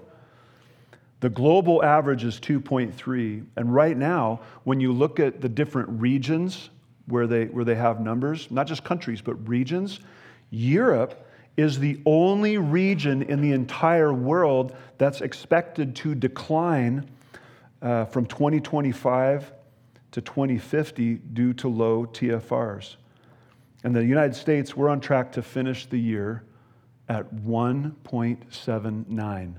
The global average is two point three. And right now, when you look at the different regions where they, where they have numbers, not just countries, but regions, Europe is the only region in the entire world that's expected to decline uh, from twenty twenty-five to twenty fifty due to low T F Rs. And the United States, we're on track to finish the year at one point seven nine.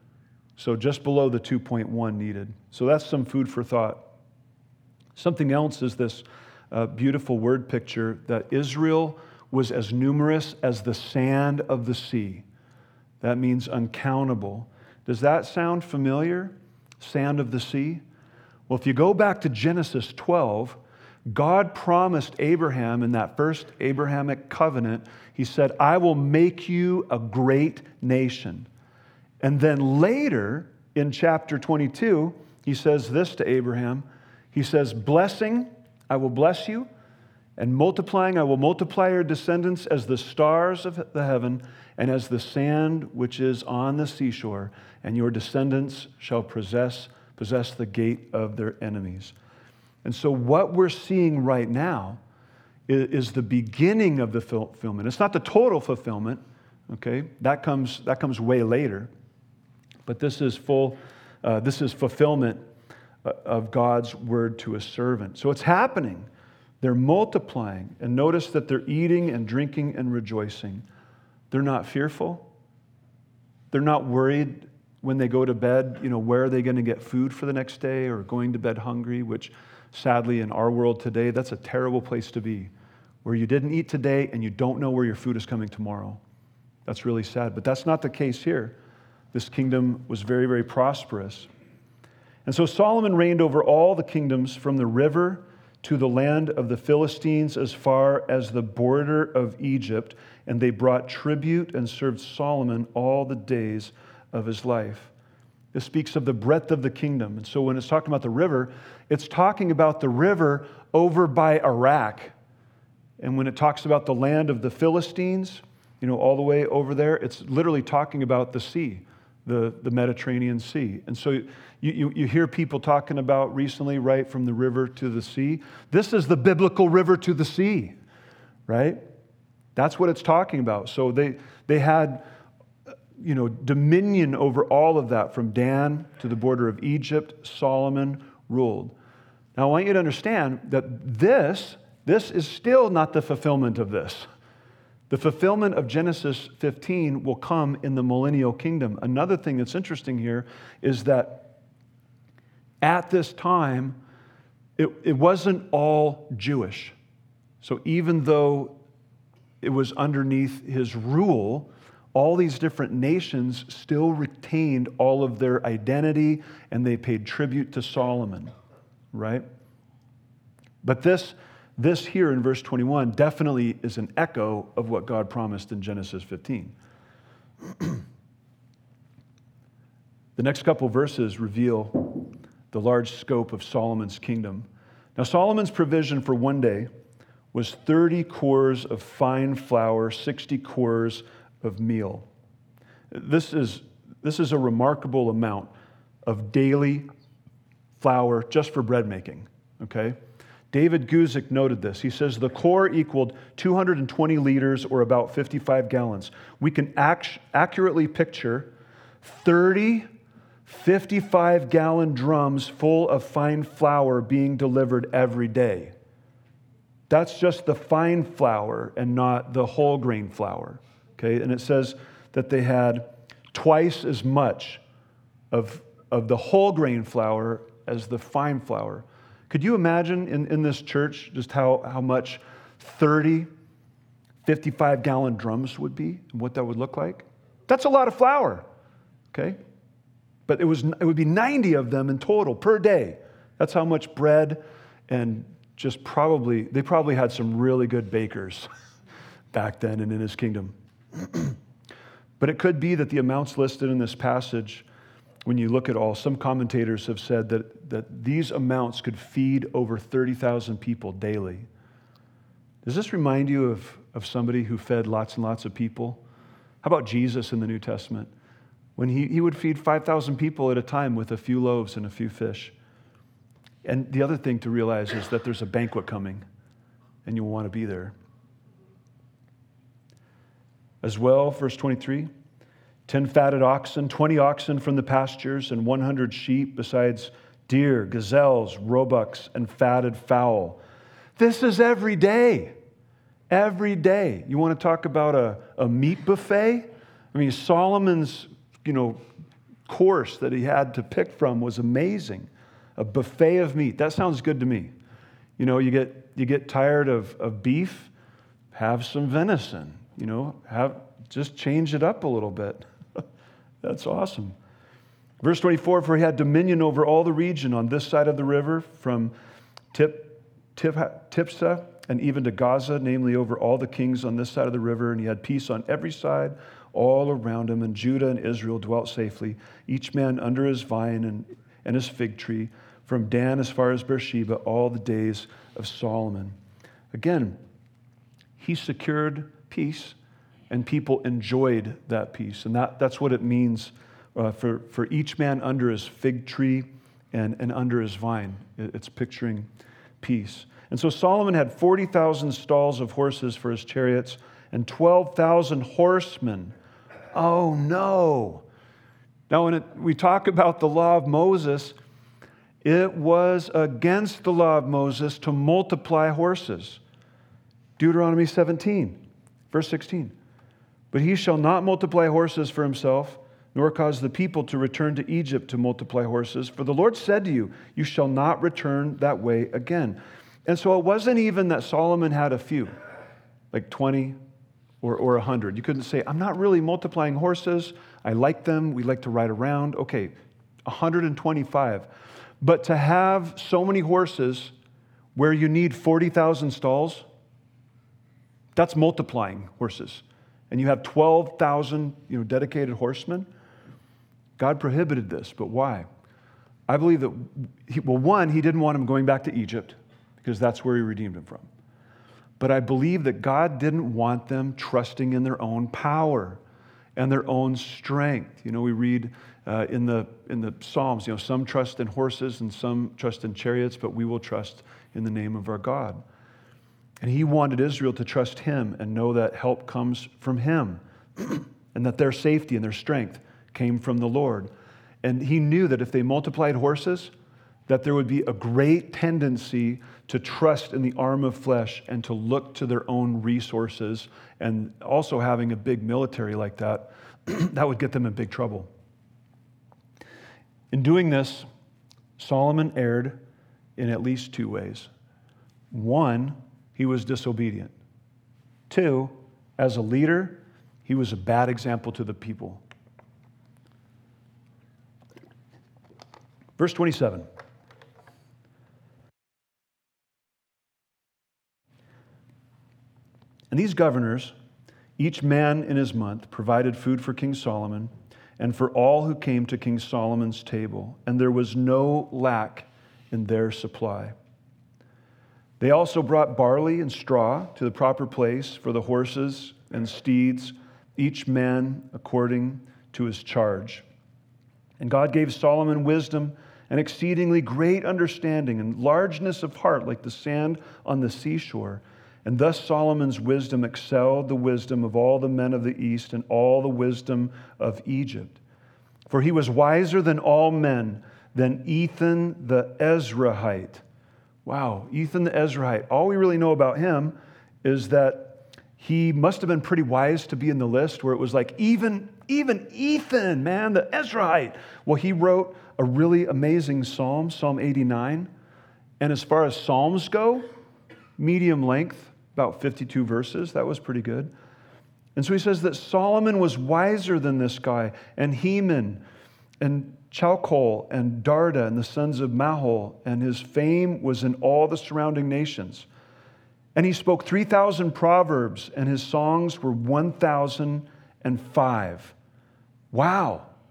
So just below the two point one needed. So that's some food for thought. Something else is this uh, beautiful word picture that Israel was as numerous as the sand of the sea. That means uncountable. Does that sound familiar? Sand of the sea? Well, if you go back to Genesis twelve, God promised Abraham in that first Abrahamic covenant, he said, I will make you a great nation. And then later in chapter twenty-two, he says this to Abraham. He says, blessing, I will bless you, and multiplying, I will multiply your descendants as the stars of the heaven and as the sand which is on the seashore, and your descendants shall possess, possess the gate of their enemies. And so what we're seeing right now is, is the beginning of the fulfillment. It's not the total fulfillment, okay? That comes, that comes way later. But this is full, uh, this is fulfillment of God's word to a servant. So it's happening. They're multiplying. And notice that they're eating and drinking and rejoicing. They're not fearful. They're not worried when they go to bed, you know, where are they going to get food for the next day, or going to bed hungry, which sadly in our world today, that's a terrible place to be, where you didn't eat today and you don't know where your food is coming tomorrow. That's really sad. But that's not the case here. This kingdom was very, very prosperous. And so Solomon reigned over all the kingdoms from the river to the land of the Philistines as far as the border of Egypt, and they brought tribute and served Solomon all the days of his life. This speaks of the breadth of the kingdom. And so when it's talking about the river, it's talking about the river over by Iraq. And when it talks about the land of the Philistines, you know, all the way over there, it's literally talking about the sea, the, the Mediterranean Sea. And so you, you, you hear people talking about recently, right, from the river to the sea. This is the biblical river to the sea, right? That's what it's talking about. So they, they had, you know, dominion over all of that from Dan to the border of Egypt. Solomon ruled. Now I want you to understand that this, this is still not the fulfillment of this. The fulfillment of Genesis fifteen will come in the millennial kingdom. Another thing that's interesting here is that at this time, it, it wasn't all Jewish. So even though it was underneath his rule, all these different nations still retained all of their identity, and they paid tribute to Solomon, right? But this, this here in verse twenty-one definitely is an echo of what God promised in Genesis fifteen. The next couple verses reveal the large scope of Solomon's kingdom. Now, Solomon's provision for one day was thirty cores of fine flour, sixty cores of meal. This is, this is a remarkable amount of daily flour just for bread making, okay? David Guzik noted this. He says, the core equaled two hundred twenty liters or about fifty-five gallons. We can act- accurately picture thirty fifty-five gallon drums full of fine flour being delivered every day. That's just the fine flour and not the whole grain flour. Okay, and it says that they had twice as much of, of the whole grain flour as the fine flour. Could you imagine in, in this church just how, how much thirty fifty-five gallon drums would be and what that would look like? That's a lot of flour, okay? But it was it would be ninety of them in total per day. That's how much bread, and just probably, they probably had some really good bakers back then and in his kingdom. But it could be that the amounts listed in this passage when you look at all, some commentators have said that, that these amounts could feed over thirty thousand people daily. Does this remind you of, of somebody who fed lots and lots of people? How about Jesus in the New Testament? When he, he would feed five thousand people at a time with a few loaves and a few fish. And the other thing to realize is that there's a banquet coming, and you'll want to be there. As well, verse twenty-three, ten fatted oxen, twenty oxen from the pastures, and one hundred sheep, besides deer, gazelles, roebucks, and fatted fowl. This is every day. Every day. You want to talk about a, a meat buffet? I mean, Solomon's, you know, course that he had to pick from was amazing. A buffet of meat. That sounds good to me. You know, you get you get tired of, of beef, have some venison. You know, have just change it up a little bit. That's awesome. Verse twenty-four, for he had dominion over all the region on this side of the river, from Tip, Tip, Tipsah and even to Gaza, namely over all the kings on this side of the river, and he had peace on every side, all around him, and Judah and Israel dwelt safely, each man under his vine and, and his fig tree, from Dan as far as Beersheba, all the days of Solomon. Again, he secured peace, and people enjoyed that peace. And that, that's what it means uh, for, for each man under his fig tree and, and under his vine. It's picturing peace. And so Solomon had forty thousand stalls of horses for his chariots and twelve thousand horsemen. Oh, no. Now, when it, we talk about the law of Moses, it was against the law of Moses to multiply horses. Deuteronomy seventeen, verse sixteen. But he shall not multiply horses for himself, nor cause the people to return to Egypt to multiply horses. For the Lord said to you, you shall not return that way again. And so it wasn't even that Solomon had a few, like twenty or, or one hundred. You couldn't say, I'm not really multiplying horses. I like them. We like to ride around. Okay, one hundred twenty-five. But to have so many horses where you need forty thousand stalls, that's multiplying horses. And you have twelve thousand, you know, dedicated horsemen. God prohibited this, but why? I believe that, he, well, one, he didn't want him going back to Egypt because that's where he redeemed him from. But I believe that God didn't want them trusting in their own power and their own strength. You know, we read uh, in the in the Psalms, you know, some trust in horses and some trust in chariots, but we will trust in the name of our God. And he wanted Israel to trust him and know that help comes from him and that their safety and their strength came from the Lord. And he knew that if they multiplied horses, that there would be a great tendency to trust in the arm of flesh and to look to their own resources. And also having a big military like that, that would get them in big trouble. In doing this, Solomon erred in at least two ways. One, he was disobedient. Two, as a leader, he was a bad example to the people. Verse twenty-seven. And these governors, each man in his month, provided food for King Solomon and for all who came to King Solomon's table, and there was no lack in their supply. They also brought barley and straw to the proper place for the horses and steeds, each man according to his charge. And God gave Solomon wisdom and exceedingly great understanding and largeness of heart like the sand on the seashore. And thus Solomon's wisdom excelled the wisdom of all the men of the East and all the wisdom of Egypt. For he was wiser than all men, than Ethan the Ezrahite. Wow, Ethan the Ezrahite. All we really know about him is that he must have been pretty wise to be in the list where it was like, even, even Ethan, man, the Ezrahite. Well, he wrote a really amazing psalm, Psalm eighty-nine. And as far as psalms go, medium length, about fifty-two verses. That was pretty good. And so he says that Solomon was wiser than this guy, and Heman, and Chalcol, and Darda, and the sons of Mahol, and his fame was in all the surrounding nations. And he spoke three thousand proverbs, and his songs were one thousand five. Wow.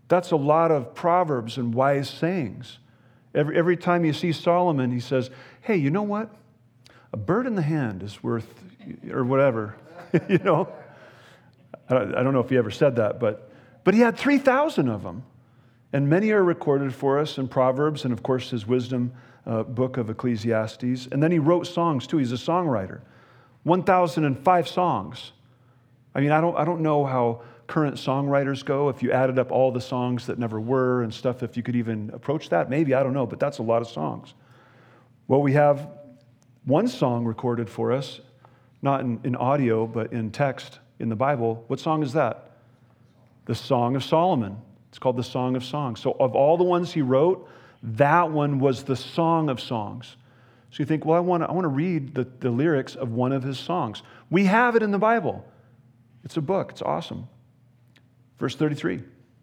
That's a lot of proverbs and wise sayings. Every, every time you see Solomon, he says, hey, you know what? A bird in the hand is worth, or whatever, you know? I, I don't know if he ever said that, but, but he had three thousand of them. And many are recorded for us in Proverbs and, of course, his wisdom uh, book of Ecclesiastes. And then he wrote songs, too. He's a songwriter. one thousand five songs. I mean, I don't, I don't know how current songwriters go. If you added up all the songs that never were and stuff, if you could even approach that, maybe, I don't know, but that's a lot of songs. Well, we have one song recorded for us, not in, in audio, but in text in the Bible. What song is that? The Song of Solomon. It's called the Song of Songs. So of all the ones he wrote, that one was the Song of Songs. So you think, well, I want to I want to read the, the lyrics of one of his songs. We have it in the Bible. It's a book. It's awesome. Verse thirty-three.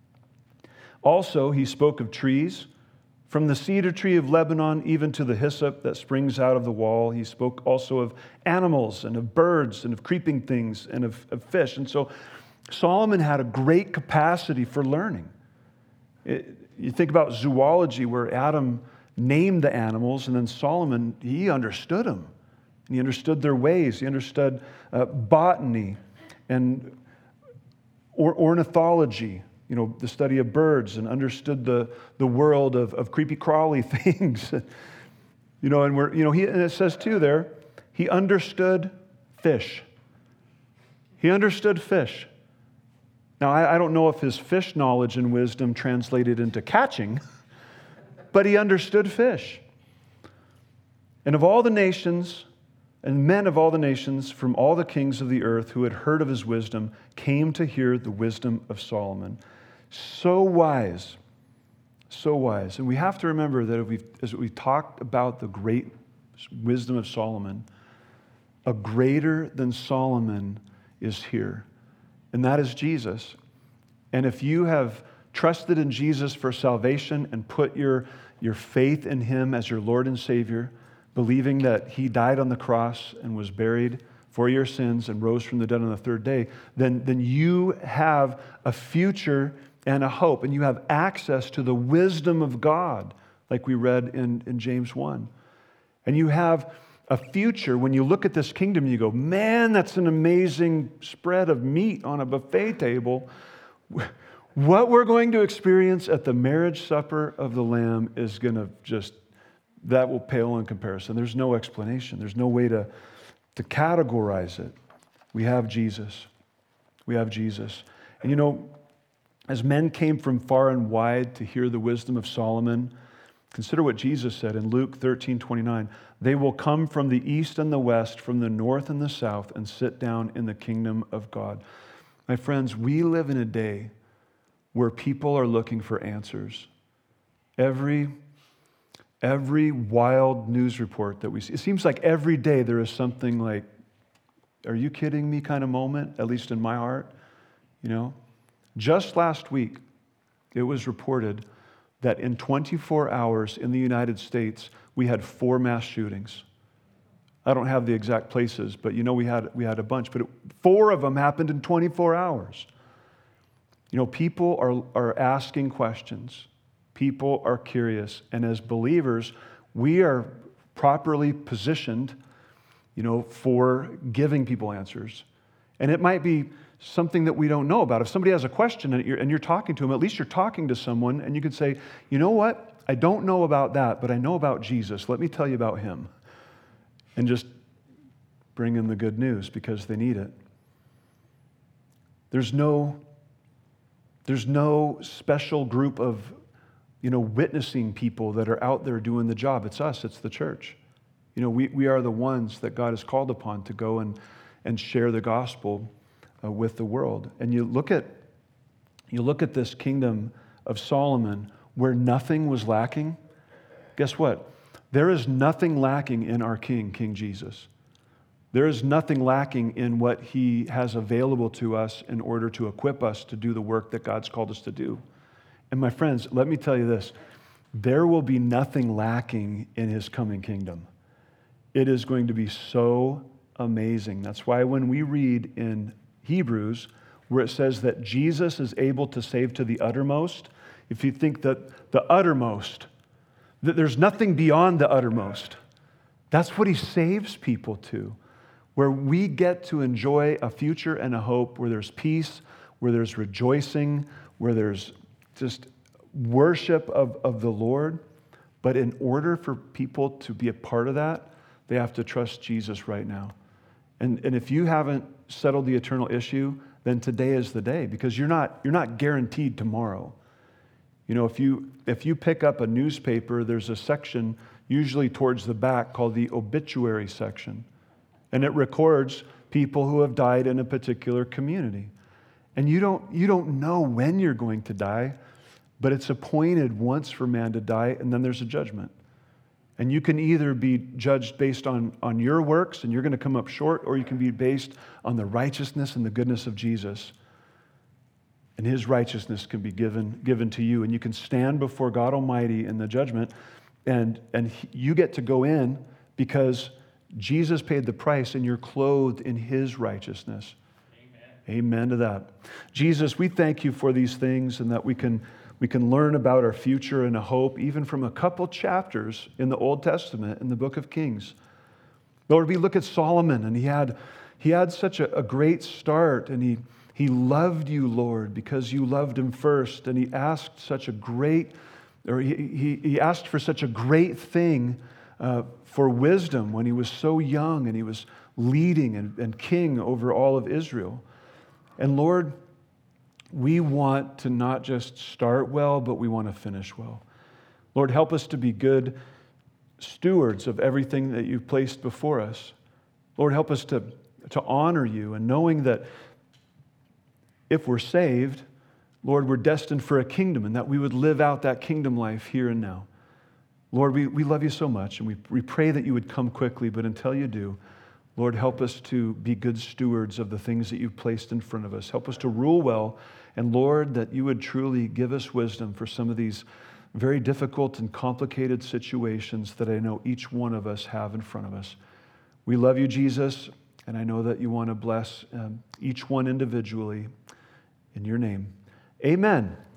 Also, he spoke of trees, from the cedar tree of Lebanon even to the hyssop that springs out of the wall. He spoke also of animals and of birds and of creeping things and of, of fish. And so Solomon had a great capacity for learning. It, you think about zoology, where Adam named the animals, and then Solomon, he understood them. And he understood their ways. He understood uh, botany and or, ornithology, you know, the study of birds, and understood the, the world of, of creepy crawly things. you know, and we're, you know, he, and it says too there, he understood fish. He understood fish. Now, I, I don't know if his fish knowledge and wisdom translated into catching, but he understood fish. And of all the nations, and men of all the nations from all the kings of the earth who had heard of his wisdom came to hear the wisdom of Solomon. So wise, so wise. And we have to remember that if we've, as we've talked about the great wisdom of Solomon, a greater than Solomon is here, and that is Jesus. And if you have trusted in Jesus for salvation and put your, your faith in him as your Lord and Savior, believing that he died on the cross and was buried for your sins and rose from the dead on the third day, then, then you have a future and a hope, and you have access to the wisdom of God, like we read in, in James one. And you have a future. When you look at this kingdom, you go, man, that's an amazing spread of meat on a buffet table. What we're going to experience at the marriage supper of the Lamb is going to just, that will pale in comparison. There's no explanation. There's no way to, to categorize it. We have Jesus. We have Jesus. And you know, as men came from far and wide to hear the wisdom of Solomon, consider what Jesus said in Luke thirteen twenty-nine. They will come from the east and the west, from the north and the south, and sit down in the kingdom of God. My friends, we live in a day where people are looking for answers. Every, every wild news report that we see, it seems like every day there is something like, are you kidding me kind of moment, at least in my heart, you know? Just last week, it was reported that in twenty-four hours in the United States, we had four mass shootings. I don't have the exact places, but you know we had we had a bunch. But it, four of them happened in twenty-four hours. You know, people are, are asking questions. People are curious. And as believers, we are properly positioned, you know, for giving people answers. And it might be something that we don't know about. If somebody has a question and you're, and you're talking to them, at least you're talking to someone, and you could say, you know what? I don't know about that, but I know about Jesus. Let me tell you about him. And just bring them the good news because they need it. There's no, there's no special group of, you know, witnessing people that are out there doing the job. It's us. It's the church. You know, we, we are the ones that God has called upon to go and, and share the gospel Uh, with the world. And you look at you look at this kingdom of Solomon where nothing was lacking. Guess what? There is nothing lacking in our King, King Jesus. There is nothing lacking in what he has available to us in order to equip us to do the work that God's called us to do. And my friends, let me tell you this. There will be nothing lacking in his coming kingdom. It is going to be so amazing. That's why when we read in Hebrews, where it says that Jesus is able to save to the uttermost, if you think that the uttermost, that there's nothing beyond the uttermost, that's what he saves people to, where we get to enjoy a future and a hope where there's peace, where there's rejoicing, where there's just worship of, of the Lord. But in order for people to be a part of that, they have to trust Jesus right now. And, and if you haven't settled the eternal issue, then today is the day, because you're not, you're not guaranteed tomorrow. You know, if you, if you pick up a newspaper, there's a section usually towards the back called the obituary section. And it records people who have died in a particular community. And you don't, you don't know when you're going to die, but it's appointed once for man to die, and then there's a judgment. And you can either be judged based on, on your works, and you're going to come up short, or you can be based on the righteousness and the goodness of Jesus. And his righteousness can be given, given to you. And you can stand before God Almighty in the judgment, and, and he, you get to go in because Jesus paid the price, and you're clothed in his righteousness. Amen. Amen to that. Jesus, we thank you for these things, and that we can We can learn about our future and a hope, even from a couple chapters in the Old Testament, in the book of Kings. Lord, we look at Solomon, and he had, he had such a, a great start, and he, he loved you, Lord, because you loved him first, and he asked such a great, or he, he, he asked for such a great thing uh, for wisdom when he was so young, and he was leading and, and king over all of Israel. And Lord, we want to not just start well, but we want to finish well. Lord, help us to be good stewards of everything that you've placed before us. Lord, help us to, to honor you, and knowing that if we're saved, Lord, we're destined for a kingdom, and that we would live out that kingdom life here and now. Lord, we, we love you so much, and we, we pray that you would come quickly, but until you do, Lord, help us to be good stewards of the things that you've placed in front of us. Help us to rule well. And Lord, that you would truly give us wisdom for some of these very difficult and complicated situations that I know each one of us have in front of us. We love you, Jesus, and I know that you want to bless um, each one individually. In your name, amen.